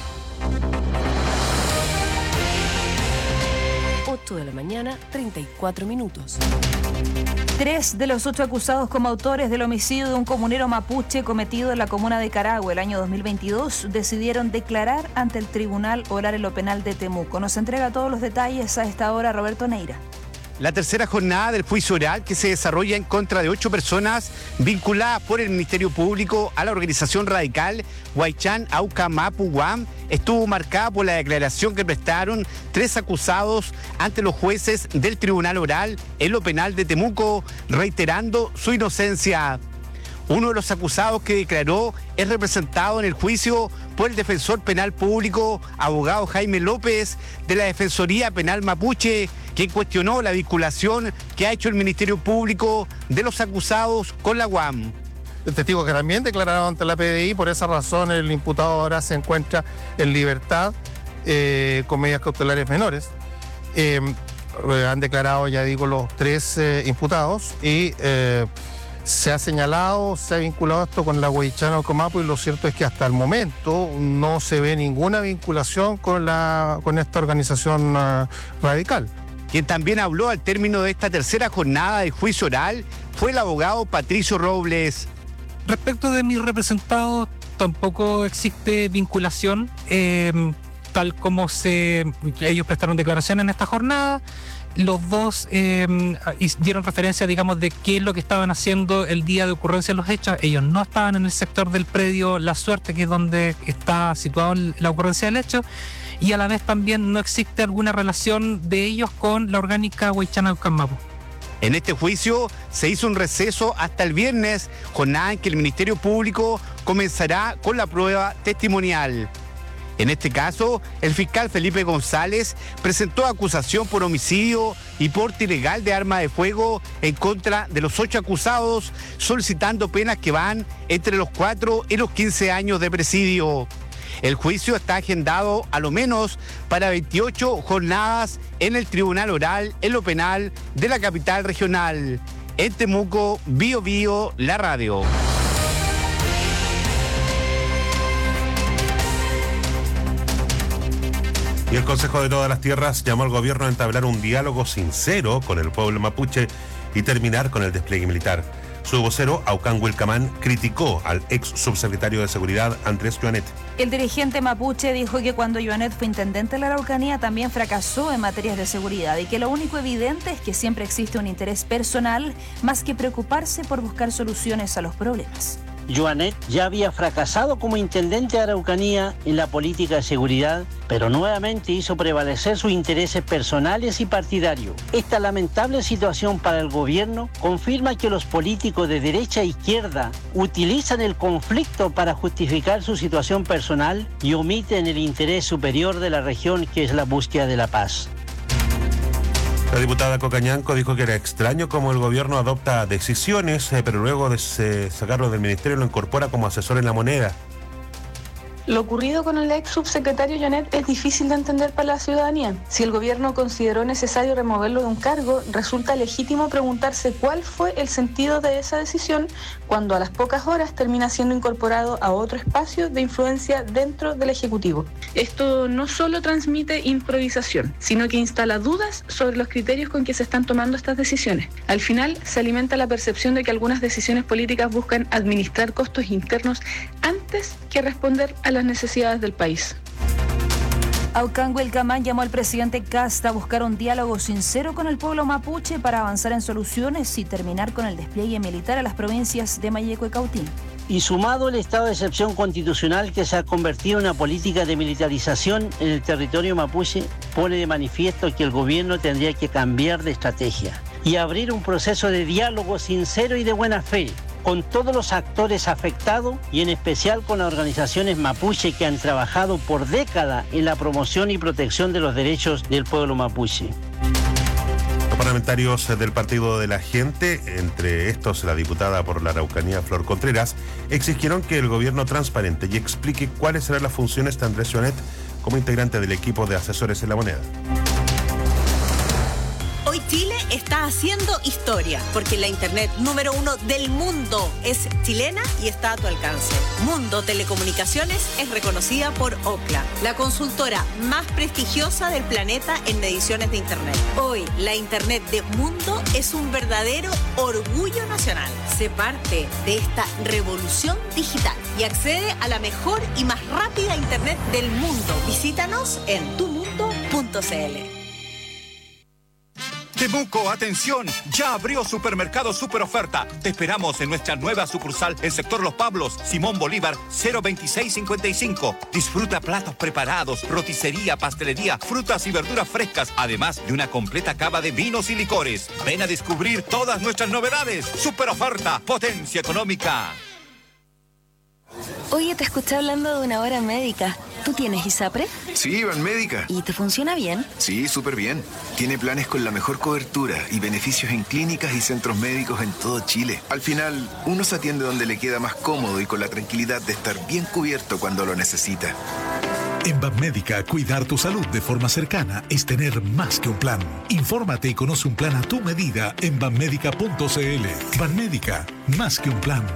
8 de la mañana, 34 minutos. 3 de los 8 acusados como autores del homicidio de un comunero mapuche cometido en la comuna de Carahue el año 2022 decidieron declarar ante el Tribunal Oral en lo Penal de Temuco. Nos entrega todos los detalles a esta hora Roberto Neira. La tercera jornada del juicio oral que se desarrolla en contra de 8 personas vinculadas por el Ministerio Público a la organización radical Huaychán Auca Mapu Guam estuvo marcada por la declaración que prestaron 3 acusados ante los jueces del Tribunal Oral en lo Penal de Temuco, reiterando su inocencia. Uno de los acusados que declaró es representado en el juicio por el defensor penal público, abogado Jaime López, de la Defensoría Penal Mapuche, que cuestionó la vinculación que ha hecho el Ministerio Público de los acusados con la UAM. Testigos que también declararon ante la PDI, por esa razón el imputado ahora se encuentra en libertad con medidas cautelares menores. Han declarado, ya digo, los 3 imputados y se ha señalado, se ha vinculado esto con la Huaychán Aucamapu, y lo cierto es que hasta el momento no se ve ninguna vinculación con esta organización radical. Quien también habló al término de esta tercera jornada de juicio oral fue el abogado Patricio Robles. Respecto de mis representados, tampoco existe vinculación, tal como ellos prestaron declaración en esta jornada. Los dos dieron referencia, digamos, de qué es lo que estaban haciendo el día de ocurrencia de los hechos. Ellos no estaban en el sector del predio La Suerte, que es donde está situado la ocurrencia del hecho, y a la vez también no existe alguna relación de ellos con la orgánica Huaychán Aucamapu. En este juicio se hizo un receso hasta el viernes, jornada en que el Ministerio Público comenzará con la prueba testimonial. En este caso, el fiscal Felipe González presentó acusación por homicidio y porte ilegal de arma de fuego en contra de los 8 acusados, solicitando penas que van entre los 4 y los 15 años de presidio. El juicio está agendado a lo menos para 28 jornadas en el Tribunal Oral en lo penal de la capital regional. En Temuco, Bío Bío, la radio. Y el Consejo de Todas las Tierras llamó al gobierno a entablar un diálogo sincero con el pueblo mapuche y terminar con el despliegue militar. Su vocero, Aucán Huilcamán, criticó al ex subsecretario de Seguridad, Andrés Joanet. El dirigente mapuche dijo que cuando Joanet fue intendente de la Araucanía también fracasó en materias de seguridad y que lo único evidente es que siempre existe un interés personal más que preocuparse por buscar soluciones a los problemas. Joanet ya había fracasado como intendente de Araucanía en la política de seguridad, pero nuevamente hizo prevalecer sus intereses personales y partidarios. Esta lamentable situación para el gobierno confirma que los políticos de derecha e izquierda utilizan el conflicto para justificar su situación personal y omiten el interés superior de la región, que es la búsqueda de la paz. La diputada Cocañanco dijo que era extraño cómo el gobierno adopta decisiones, pero luego de sacarlo del ministerio lo incorpora como asesor en la moneda. Lo ocurrido con el ex subsecretario Joanet es difícil de entender para la ciudadanía. Si el gobierno consideró necesario removerlo de un cargo, resulta legítimo preguntarse cuál fue el sentido de esa decisión cuando a las pocas horas termina siendo incorporado a otro espacio de influencia dentro del Ejecutivo. Esto no solo transmite improvisación, sino que instala dudas sobre los criterios con que se están tomando estas decisiones. Al final, se alimenta la percepción de que algunas decisiones políticas buscan administrar costos internos antes que responder a las necesidades del país. Aucán Huilcamán llamó al presidente Kast a buscar un diálogo sincero con el pueblo mapuche para avanzar en soluciones y terminar con el despliegue militar a las provincias de Mayeco y Cautín. Y sumado el estado de excepción constitucional que se ha convertido en una política de militarización en el territorio mapuche, pone de manifiesto que el gobierno tendría que cambiar de estrategia y abrir un proceso de diálogo sincero y de buena fe con todos los actores afectados y en especial con las organizaciones mapuche que han trabajado por décadas en la promoción y protección de los derechos del pueblo mapuche. Los parlamentarios del Partido de la Gente, entre estos la diputada por la Araucanía Flor Contreras, exigieron que el gobierno transparente y explique cuáles serán las funciones de Andrés Joanet como integrante del equipo de asesores en la moneda. Hoy Chile está haciendo historia, porque la internet número 1 del mundo es chilena y está a tu alcance. Mundo Telecomunicaciones es reconocida por Ookla, la consultora más prestigiosa del planeta en mediciones de internet. Hoy, la internet de Mundo es un verdadero orgullo nacional. Sé parte de esta revolución digital y accede a la mejor y más rápida internet del mundo. Visítanos en tumundo.cl. Temuco, atención, ya abrió Supermercado Super Oferta. Te esperamos en nuestra nueva sucursal en sector Los Pablos, Simón Bolívar, 02655. Disfruta platos preparados, roticería, pastelería, frutas y verduras frescas, además de una completa cava de vinos y licores. Ven a descubrir todas nuestras novedades. Super Oferta, potencia económica. Oye, te escuché hablando de una hora médica. ¿Tú tienes ISAPRE? Sí, Banmédica. ¿Y te funciona bien? Sí, súper bien. Tiene planes con la mejor cobertura y beneficios en clínicas y centros médicos en todo Chile. Al final, uno se atiende donde le queda más cómodo y con la tranquilidad de estar bien cubierto cuando lo necesita. En Banmédica, cuidar tu salud de forma cercana es tener más que un plan. Infórmate y conoce un plan a tu medida en banmédica.cl. Banmédica, más que un plan.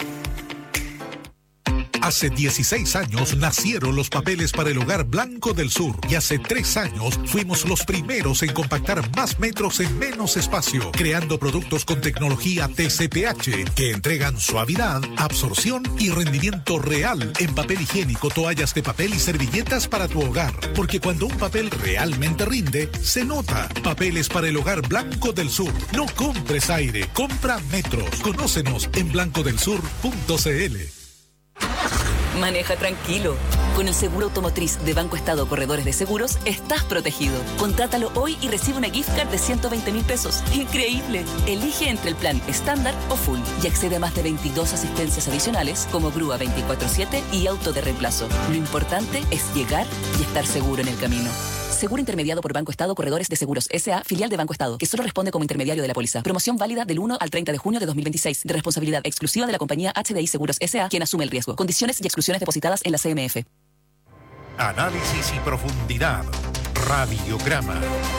Hace 16 años nacieron los papeles para el Hogar Blanco del Sur y hace 3 años fuimos los primeros en compactar más metros en menos espacio, creando productos con tecnología TCPH que entregan suavidad, absorción y rendimiento real en papel higiénico, toallas de papel y servilletas para tu hogar. Porque cuando un papel realmente rinde, se nota. Papeles para el Hogar Blanco del Sur. No compres aire, compra metros. Conócenos en blancodelsur.cl. Maneja tranquilo. Con el seguro automotriz de Banco Estado Corredores de Seguros estás protegido. Contrátalo hoy y recibe una gift card de 120.000 pesos. ¡Increíble! Elige entre el plan estándar o full y accede a más de 22 asistencias adicionales como grúa 24/7 y auto de reemplazo. Lo importante es llegar y estar seguro en el camino. Seguro intermediado por Banco Estado Corredores de Seguros S.A., filial de Banco Estado, que solo responde como intermediario de la póliza. Promoción válida del 1 al 30 de junio de 2026, de responsabilidad exclusiva de la compañía HDI Seguros S.A., quien asume el riesgo. Condiciones y exclusiones depositadas en la CMF. Análisis y profundidad. Radiograma.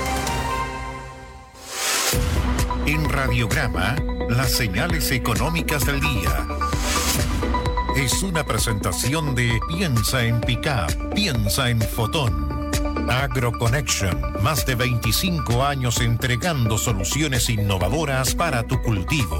En Radiograma, las señales económicas del día. Es una presentación de Piensa en Pickup, piensa en Fotón. AgroConnection, más de 25 años entregando soluciones innovadoras para tu cultivo.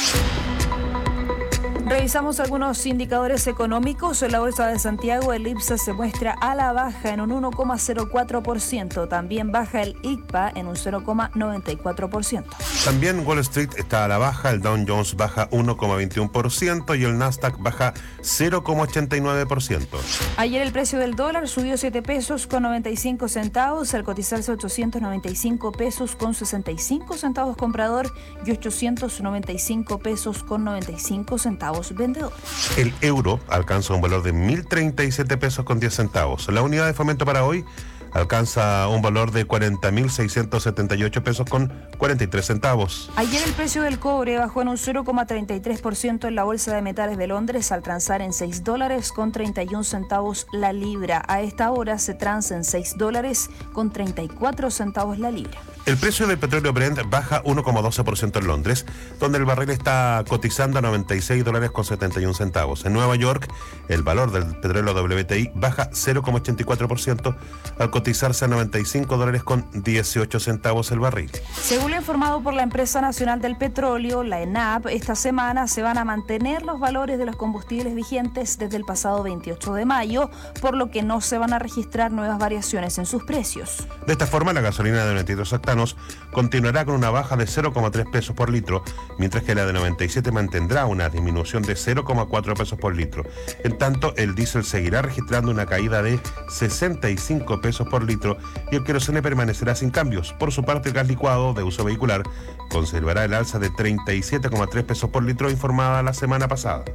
Revisamos algunos indicadores económicos. En la Bolsa de Santiago, el IPSA se muestra a la baja en un 1,04%. También baja el ICPA en un 0,94%. También Wall Street está a la baja, el Dow Jones baja 1,21% y el Nasdaq baja 0,89%. Ayer el precio del dólar subió 7 pesos con 95 centavos al cotizarse 895 pesos con 65 centavos comprador y 895 pesos con 95 centavos vendedor. El euro alcanza un valor de 1.037 pesos con 10 centavos. La unidad de fomento para hoy alcanza un valor de 40.678 pesos con 43 centavos. Ayer el precio del cobre bajó en un 0,33% en la Bolsa de Metales de Londres al transar en $6 con 31 centavos la libra. A esta hora se transa en $6 con 34 centavos la libra. El precio del petróleo Brent baja 1,12% en Londres, donde el barril está cotizando a $96 con 71 centavos. En Nueva York, el valor del petróleo WTI baja 0,84% al cotizarse a $95 con 18 centavos el barril. Según lo informado por la Empresa Nacional del Petróleo, la ENAP, esta semana se van a mantener los valores de los combustibles vigentes desde el pasado 28 de mayo, por lo que no se van a registrar nuevas variaciones en sus precios. De esta forma, la gasolina de 92 octanos continuará con una baja de 0,3 pesos por litro, mientras que la de 97 mantendrá una disminución de 0,4 pesos por litro. En tanto, el diésel seguirá registrando una caída de 65 pesos por litro y el querosene permanecerá sin cambios. Por su parte, el gas licuado de uso vehicular conservará el alza de 37,3 pesos por litro informada la semana pasada.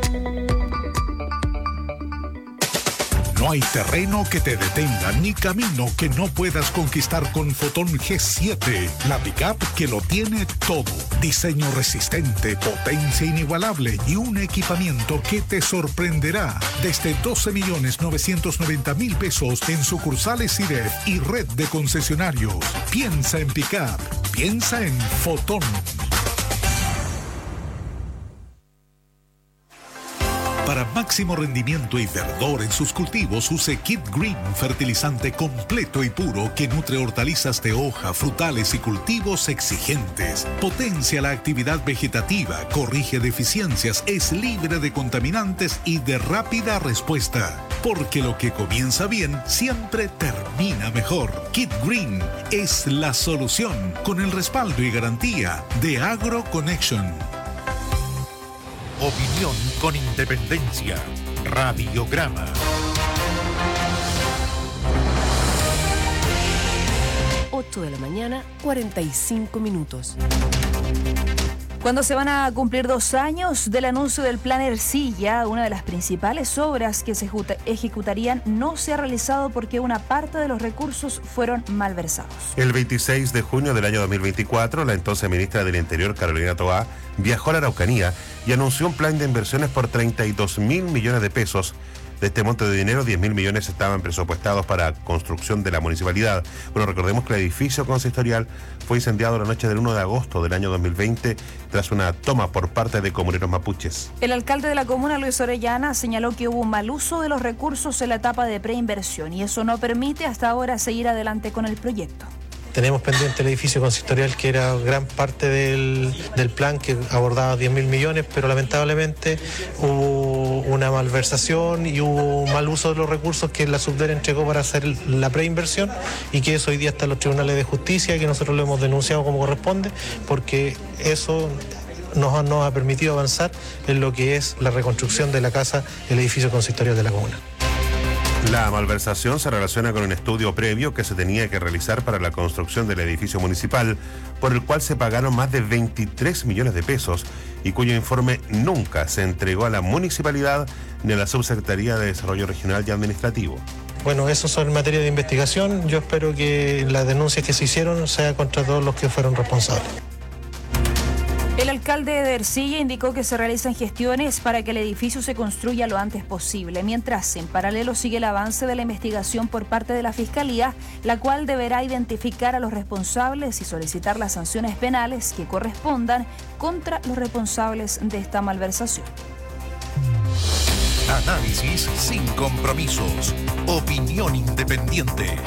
No hay terreno que te detenga, ni camino que no puedas conquistar con Fotón G7, la pickup que lo tiene todo. Diseño resistente, potencia inigualable y un equipamiento que te sorprenderá. Desde 12.990.000 pesos en sucursales IDEF y red de concesionarios. Piensa en pickup, piensa en Fotón. Para máximo rendimiento y verdor en sus cultivos, use Kid Green, fertilizante completo y puro que nutre hortalizas de hoja, frutales y cultivos exigentes. Potencia la actividad vegetativa, corrige deficiencias, es libre de contaminantes y de rápida respuesta. Porque lo que comienza bien siempre termina mejor. Kid Green es la solución con el respaldo y garantía de AgroConnection. Opinión con independencia. Radiograma. De la mañana, 45 minutos. Cuando se van a cumplir 2 años del anuncio del plan Ercilla, una de las principales obras que se ejecutarían no se ha realizado porque una parte de los recursos fueron malversados. El 26 de junio del año 2024, la entonces ministra del Interior, Carolina Toá, viajó a la Araucanía y anunció un plan de inversiones por 32.000 millones de pesos. De este monto de dinero, 10.000 millones estaban presupuestados para construcción de la municipalidad. Bueno, recordemos que el edificio consistorial fue incendiado la noche del 1 de agosto del año 2020 tras una toma por parte de comuneros mapuches. El alcalde de la comuna, Luis Orellana, señaló que hubo un mal uso de los recursos en la etapa de preinversión y eso no permite hasta ahora seguir adelante con el proyecto. Tenemos pendiente el edificio consistorial, que era gran parte del plan, que abordaba 10.000 millones, pero lamentablemente hubo una malversación y hubo un mal uso de los recursos que la Subder entregó para hacer la preinversión, y que eso hoy día está en los tribunales de justicia, que nosotros lo hemos denunciado como corresponde, porque eso nos ha permitido avanzar en lo que es la reconstrucción de la casa, el edificio consistorial de la comuna. La malversación se relaciona con un estudio previo que se tenía que realizar para la construcción del edificio municipal, por el cual se pagaron más de 23 millones de pesos y cuyo informe nunca se entregó a la municipalidad ni a la Subsecretaría de Desarrollo Regional y Administrativo. Bueno, eso son materia de investigación. Yo espero que las denuncias que se hicieron sean contra todos los que fueron responsables. El alcalde de Ercilla indicó que se realizan gestiones para que el edificio se construya lo antes posible, mientras en paralelo sigue el avance de la investigación por parte de la Fiscalía, la cual deberá identificar a los responsables y solicitar las sanciones penales que correspondan contra los responsables de esta malversación. Análisis sin compromisos. Opinión independiente.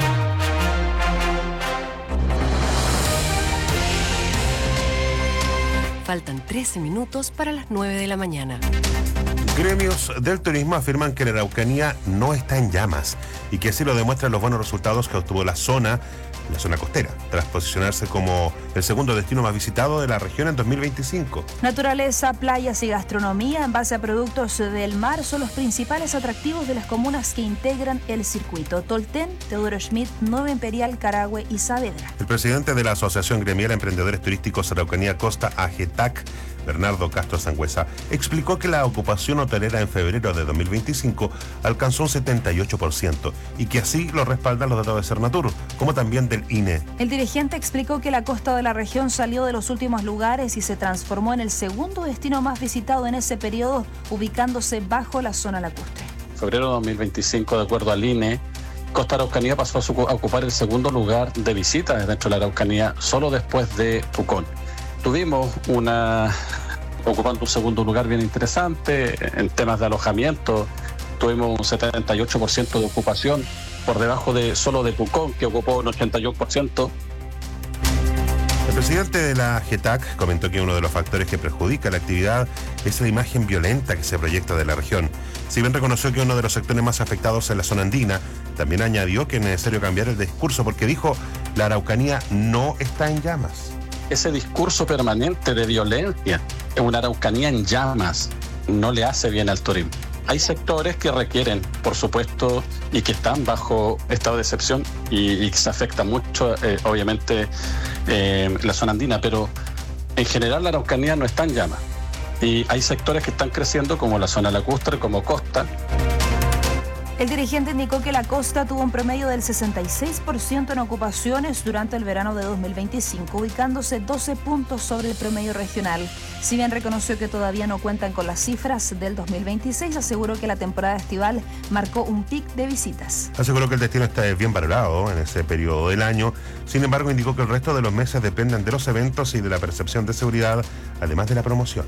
Faltan 13 minutos para las 9 de la mañana. Gremios del turismo afirman que la Araucanía no está en llamas y que así lo demuestran los buenos resultados que obtuvo la zona costera, tras posicionarse como el segundo destino más visitado de la región en 2025. Naturaleza, playas y gastronomía en base a productos del mar son los principales atractivos de las comunas que integran el circuito: Tolten, Teodoro Schmidt, Nueva Imperial, Carahue y Saavedra. El presidente de la Asociación Gremial Emprendedores Turísticos Araucanía Costa, AGETAC, Bernardo Castro Sangüesa, explicó que la ocupación hotelera en febrero de 2025 alcanzó un 78% y que así lo respaldan los datos de Cernatur, como también del INE. El dirigente explicó que la costa de la región salió de los últimos lugares y se transformó en el segundo destino más visitado en ese periodo, ubicándose bajo la zona lacustre. Febrero de 2025, de acuerdo al INE, Costa Araucanía pasó a ocupar el segundo lugar de visitas dentro de la Araucanía, solo después de Pucón. Tuvimos ocupando un segundo lugar bien interesante en temas de alojamiento. Tuvimos un 78% de ocupación, por debajo solo de Pucón, que ocupó un 81%. El presidente de la GETAC comentó que uno de los factores que perjudica la actividad es la imagen violenta que se proyecta de la región. Si bien reconoció que uno de los sectores más afectados es la zona andina, también añadió que es necesario cambiar el discurso porque dijo, la Araucanía no está en llamas. Ese discurso permanente de violencia en una Araucanía en llamas no le hace bien al turismo. Hay sectores que requieren, por supuesto, y que están bajo estado de excepción y que se afecta mucho, obviamente, la zona andina, pero en general la Araucanía no está en llamas. Y hay sectores que están creciendo, como la zona lacustre, como Costa. El dirigente indicó que la costa tuvo un promedio del 66% en ocupaciones durante el verano de 2025, ubicándose 12 puntos sobre el promedio regional. Si bien reconoció que todavía no cuentan con las cifras del 2026, aseguró que la temporada estival marcó un pic de visitas. Aseguró que el destino está bien valorado en ese periodo del año. Sin embargo, indicó que el resto de los meses dependen de los eventos y de la percepción de seguridad, además de la promoción.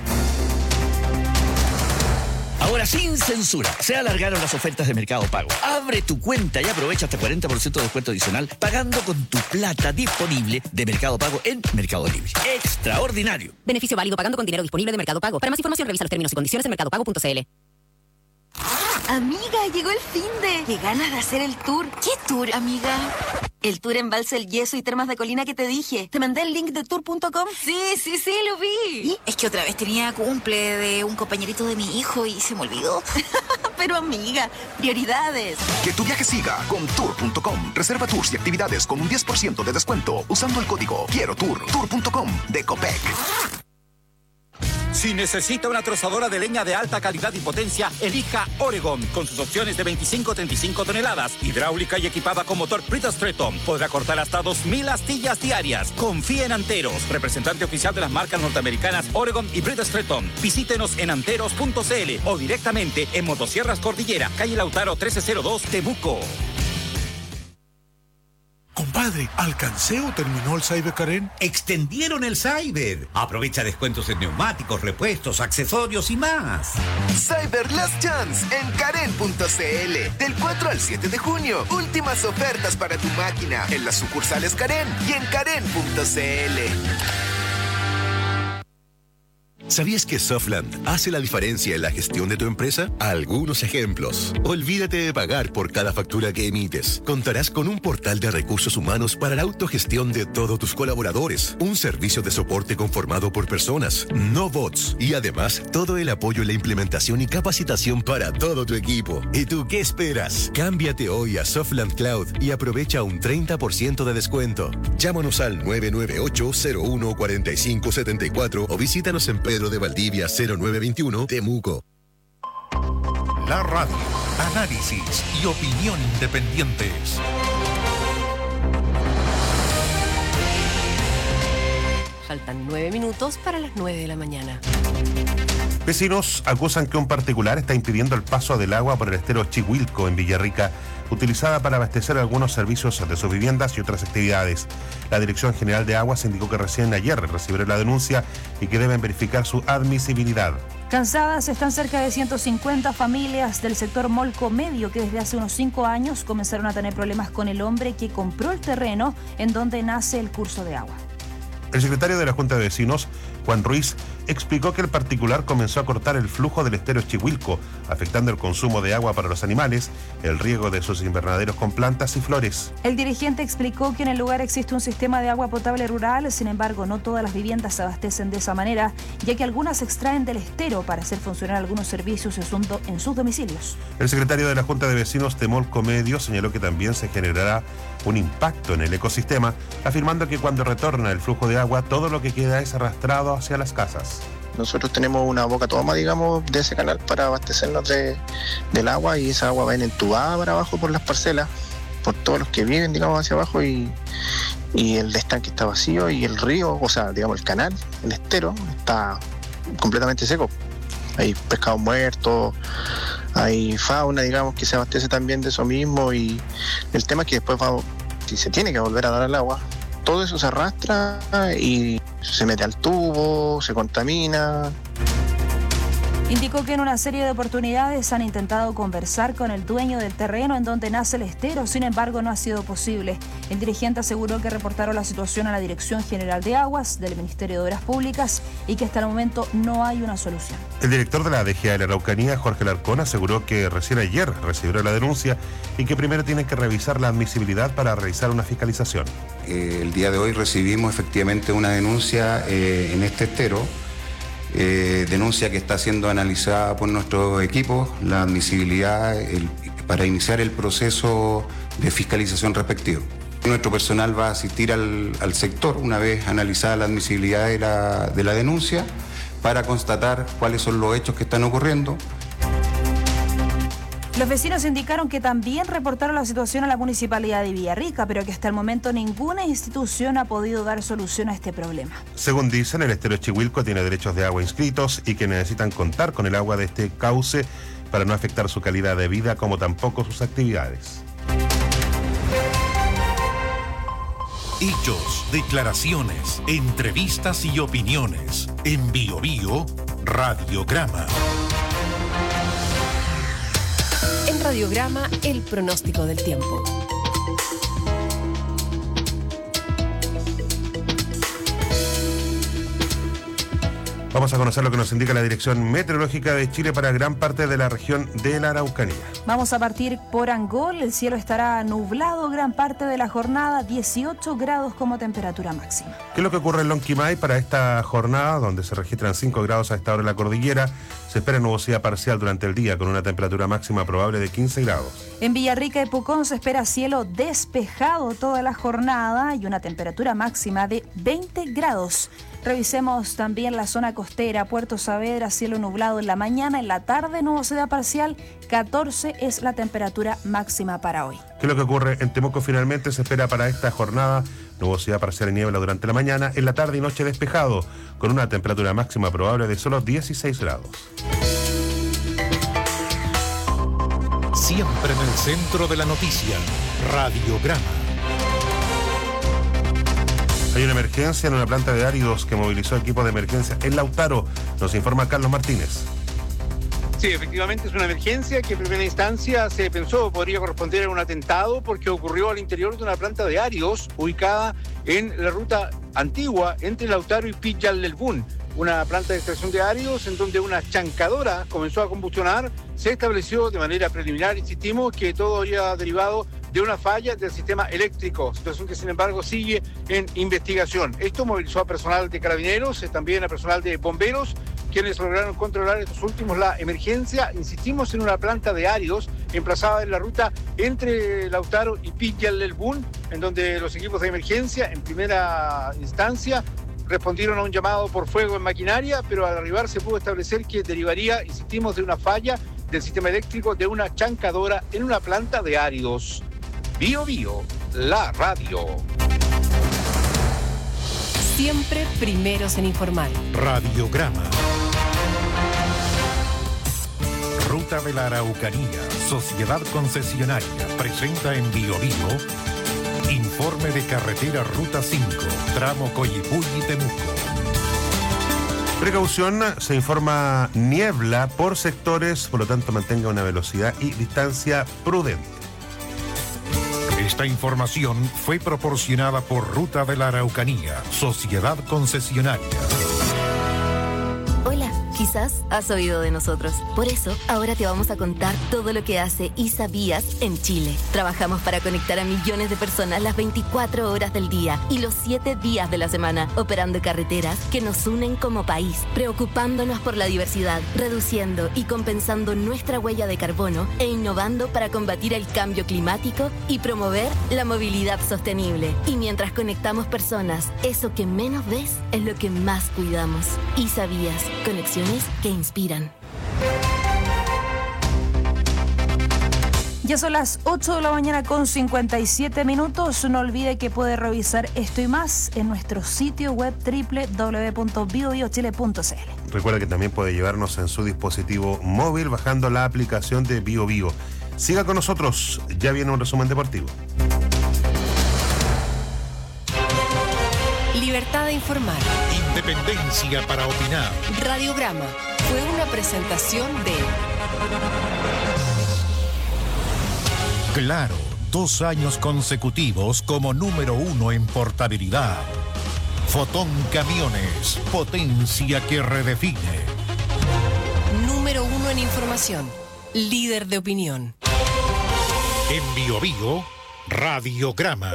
Ahora sin censura, se alargaron las ofertas de Mercado Pago. Abre tu cuenta y aprovecha hasta 40% de descuento adicional pagando con tu plata disponible de Mercado Pago en Mercado Libre. ¡Extraordinario! Beneficio válido pagando con dinero disponible de Mercado Pago. Para más información revisa los términos y condiciones en mercadopago.cl. Amiga, llegó el finde. Qué ganas de hacer el tour. ¿Qué tour, amiga? El tour Embalse El Yeso y Termas de Colina que te dije. ¿Te mandé el link de tour.com? Sí, lo vi. ¿Y? Es que otra vez tenía cumple de un compañerito de mi hijo y se me olvidó. Pero amiga, prioridades. Que tu viaje siga con tour.com. Reserva tours y actividades con un 10% de descuento usando el código Quiero Tour. Tour.com de Copec. Si necesita una trozadora de leña de alta calidad y potencia, elija Oregon, con sus opciones de 25 a 35 toneladas, hidráulica y equipada con motor Brita Stratton. Podrá cortar hasta 2.000 astillas diarias. Confíe en Anteros, representante oficial de las marcas norteamericanas Oregon y Brita Stratton. Visítenos en anteros.cl o directamente en Motosierras Cordillera, calle Lautaro 1302, Temuco. Compadre, ¿alcancé o terminó el Cyber Karen? Extendieron el Cyber. Aprovecha descuentos en neumáticos, repuestos, accesorios y más. Cyber Last Chance en Karen.cl. Del 4 al 7 de junio. Últimas ofertas para tu máquina en las sucursales Karen y en Karen.cl. ¿Sabías que Softland hace la diferencia en la gestión de tu empresa? Algunos ejemplos. Olvídate de pagar por cada factura que emites. Contarás con un portal de recursos humanos para la autogestión de todos tus colaboradores. Un servicio de soporte conformado por personas, no bots. Y además, todo el apoyo en la implementación y capacitación para todo tu equipo. ¿Y tú qué esperas? Cámbiate hoy a Softland Cloud y aprovecha un 30% de descuento. Llámanos al 998-01-4574 o visítanos en Pedro de Valdivia 0921, Temuco. La radio, análisis y opinión independientes. Faltan 9 minutos para las 9 de la mañana. Vecinos acusan que un particular está impidiendo el paso del agua por el estero Chihuilco en Villarrica, utilizada para abastecer algunos servicios de sus viviendas y otras actividades. La Dirección General de Aguas indicó que recién ayer recibieron la denuncia y que deben verificar su admisibilidad. Cansadas están cerca de 150 familias del sector Molco Medio que desde hace unos 5 años comenzaron a tener problemas con el hombre que compró el terreno en donde nace el curso de agua. El secretario de la Junta de Vecinos, Juan Ruiz, explicó que el particular comenzó a cortar el flujo del estero Chihuilco, afectando el consumo de agua para los animales, el riego de sus invernaderos con plantas y flores. El dirigente explicó que en el lugar existe un sistema de agua potable rural, sin embargo no todas las viviendas se abastecen de esa manera, ya que algunas extraen del estero para hacer funcionar algunos servicios en sus domicilios. El secretario de la Junta de Vecinos de Molco Medio señaló que también se generará un impacto en el ecosistema, afirmando que cuando retorna el flujo de agua, todo lo que queda es arrastrado hacia las casas. Nosotros tenemos una boca toma, digamos, de ese canal para abastecernos del agua, y esa agua va entubada para abajo por las parcelas, por todos los que viven, digamos, hacia abajo, y el estanque está vacío y el río, o sea, digamos, el canal, el estero, está completamente seco. Hay pescados muertos, hay fauna, digamos, que se abastece también de eso mismo, y el tema es que después si se tiene que volver a dar al agua, todo eso se arrastra y se mete al tubo, se contamina. Indicó que en una serie de oportunidades han intentado conversar con el dueño del terreno en donde nace el estero, sin embargo no ha sido posible. El dirigente aseguró que reportaron la situación a la Dirección General de Aguas del Ministerio de Obras Públicas y que hasta el momento no hay una solución. El director de la DGA de la Araucanía, Jorge Larcón, aseguró que recién ayer recibieron la denuncia y que primero tienen que revisar la admisibilidad para realizar una fiscalización. El día de hoy recibimos efectivamente una denuncia en este estero. Denuncia que está siendo analizada por nuestro equipo, la admisibilidad para iniciar el proceso de fiscalización respectivo. Nuestro personal va a asistir al sector una vez analizada la admisibilidad de la denuncia para constatar cuáles son los hechos que están ocurriendo. Los vecinos indicaron que también reportaron la situación a la Municipalidad de Villarrica, pero que hasta el momento ninguna institución ha podido dar solución a este problema. Según dicen, el estero Chihuilco tiene derechos de agua inscritos y que necesitan contar con el agua de este cauce para no afectar su calidad de vida como tampoco sus actividades. Hechos, declaraciones, entrevistas y opiniones. En Bio Bio, Radiograma. En Radiograma, el pronóstico del tiempo. Vamos a conocer lo que nos indica la Dirección Meteorológica de Chile para gran parte de la región de la Araucanía. Vamos a partir por Angol. El cielo estará nublado gran parte de la jornada, 18 grados como temperatura máxima. ¿Qué es lo que ocurre en Lonquimay para esta jornada, donde se registran 5 grados a esta hora en la cordillera? Se espera nubosidad parcial durante el día con una temperatura máxima probable de 15 grados. En Villarrica y Pucón se espera cielo despejado toda la jornada y una temperatura máxima de 20 grados. Revisemos también la zona costera, Puerto Saavedra, cielo nublado en la mañana, en la tarde nubosidad parcial, 14 es la temperatura máxima para hoy. ¿Qué es lo que ocurre en Temuco? Finalmente se espera para esta jornada nubosidad parcial y niebla durante la mañana, en la tarde y noche despejado, con una temperatura máxima probable de solo 16 grados. Siempre en el centro de la noticia, Radiograma. Hay una emergencia en una planta de áridos que movilizó equipos de emergencia en Lautaro, nos informa Carlos Martínez. Sí, efectivamente es una emergencia que en primera instancia se pensó podría corresponder a un atentado porque ocurrió al interior de una planta de áridos ubicada en la ruta antigua entre Lautaro y Pillaldelbún, una planta de extracción de áridos en donde una chancadora comenzó a combustionar. Se estableció de manera preliminar, insistimos, que todo habría derivado de una falla del sistema eléctrico, situación que sin embargo sigue en investigación. Esto movilizó a personal de carabineros, también a personal de bomberos, quienes lograron controlar estos últimos la emergencia. Insistimos en una planta de áridos emplazada en la ruta entre Lautaro y Pillaldelbún, en donde los equipos de emergencia en primera instancia respondieron a un llamado por fuego en maquinaria, pero al arribar se pudo establecer que derivaría, insistimos, de una falla del sistema eléctrico de una chancadora en una planta de áridos. Bio Bio, la radio. Siempre primeros en informar. Radiograma. Ruta de la Araucanía, Sociedad Concesionaria, presenta en Bio Bio informe de carretera Ruta 5, tramo Coyipulli-Temuco. Precaución, se informa niebla por sectores, por lo tanto mantenga una velocidad y distancia prudente. Esta información fue proporcionada por Ruta de la Araucanía, Sociedad Concesionaria. Hola, quizás has oído de nosotros. Por eso, ahora te vamos a contar todo lo que hace ISA Vías en Chile. Trabajamos para conectar a millones de personas las 24 horas del día y los 7 días de la semana, operando carreteras que nos unen como país, preocupándonos por la diversidad, reduciendo y compensando nuestra huella de carbono e innovando para combatir el cambio climático y promover la movilidad sostenible. Y mientras conectamos personas, eso que menos ves es lo que más cuidamos. ISA Vías, conexiones que inspiran. Ya son las 8 de la mañana con 57 minutos. No olvide que puede revisar esto y más en nuestro sitio web www.biobiochile.cl. Recuerda que también puede llevarnos en su dispositivo móvil bajando la aplicación de Bio Bio. Siga con nosotros, ya viene un resumen deportivo. Libertad de informar. Independencia para opinar. Radiograma fue una presentación de Claro, 2 años consecutivos como número 1 en portabilidad. Fotón Camiones, potencia que redefine. Número 1 en información, líder de opinión. En Bio Bio, Radiograma.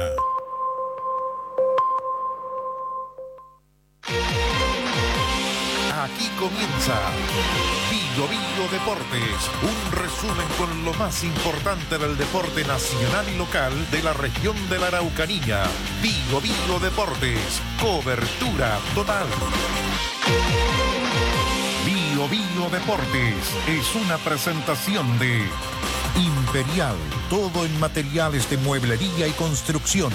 Aquí comienza Bio Bio Deportes, un resumen con lo más importante del deporte nacional y local de la región de la Araucanía. Bio Bio Deportes, cobertura total. Bio Bio Deportes es una presentación de Imperial, todo en materiales de mueblería y construcción.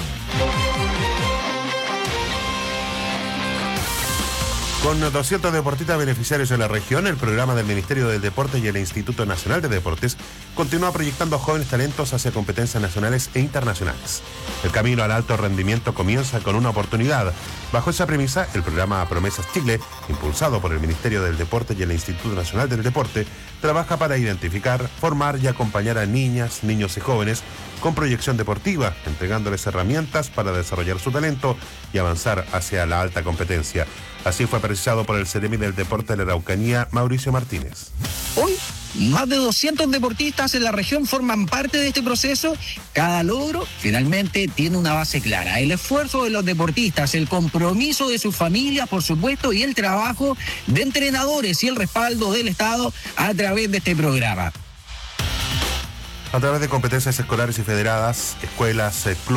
Con 200 deportistas beneficiarios en la región, el programa del Ministerio del Deporte y el Instituto Nacional de Deportes continúa proyectando jóvenes talentos hacia competencias nacionales e internacionales. El camino al alto rendimiento comienza con una oportunidad. Bajo esa premisa, el programa Promesas Chile, impulsado por el Ministerio del Deporte y el Instituto Nacional del Deporte, trabaja para identificar, formar y acompañar a niñas, niños y jóvenes con proyección deportiva, entregándoles herramientas para desarrollar su talento y avanzar hacia la alta competencia. Así fue precisado por el Ceremi del Deporte de la Araucanía, Mauricio Martínez. Hoy, más de 200 deportistas en la región forman parte de este proceso. Cada logro finalmente tiene una base clara. El esfuerzo de los deportistas, el compromiso de sus familias, por supuesto, y el trabajo de entrenadores y el respaldo del Estado a través de este programa. A través de competencias escolares y federadas, escuelas, clubes,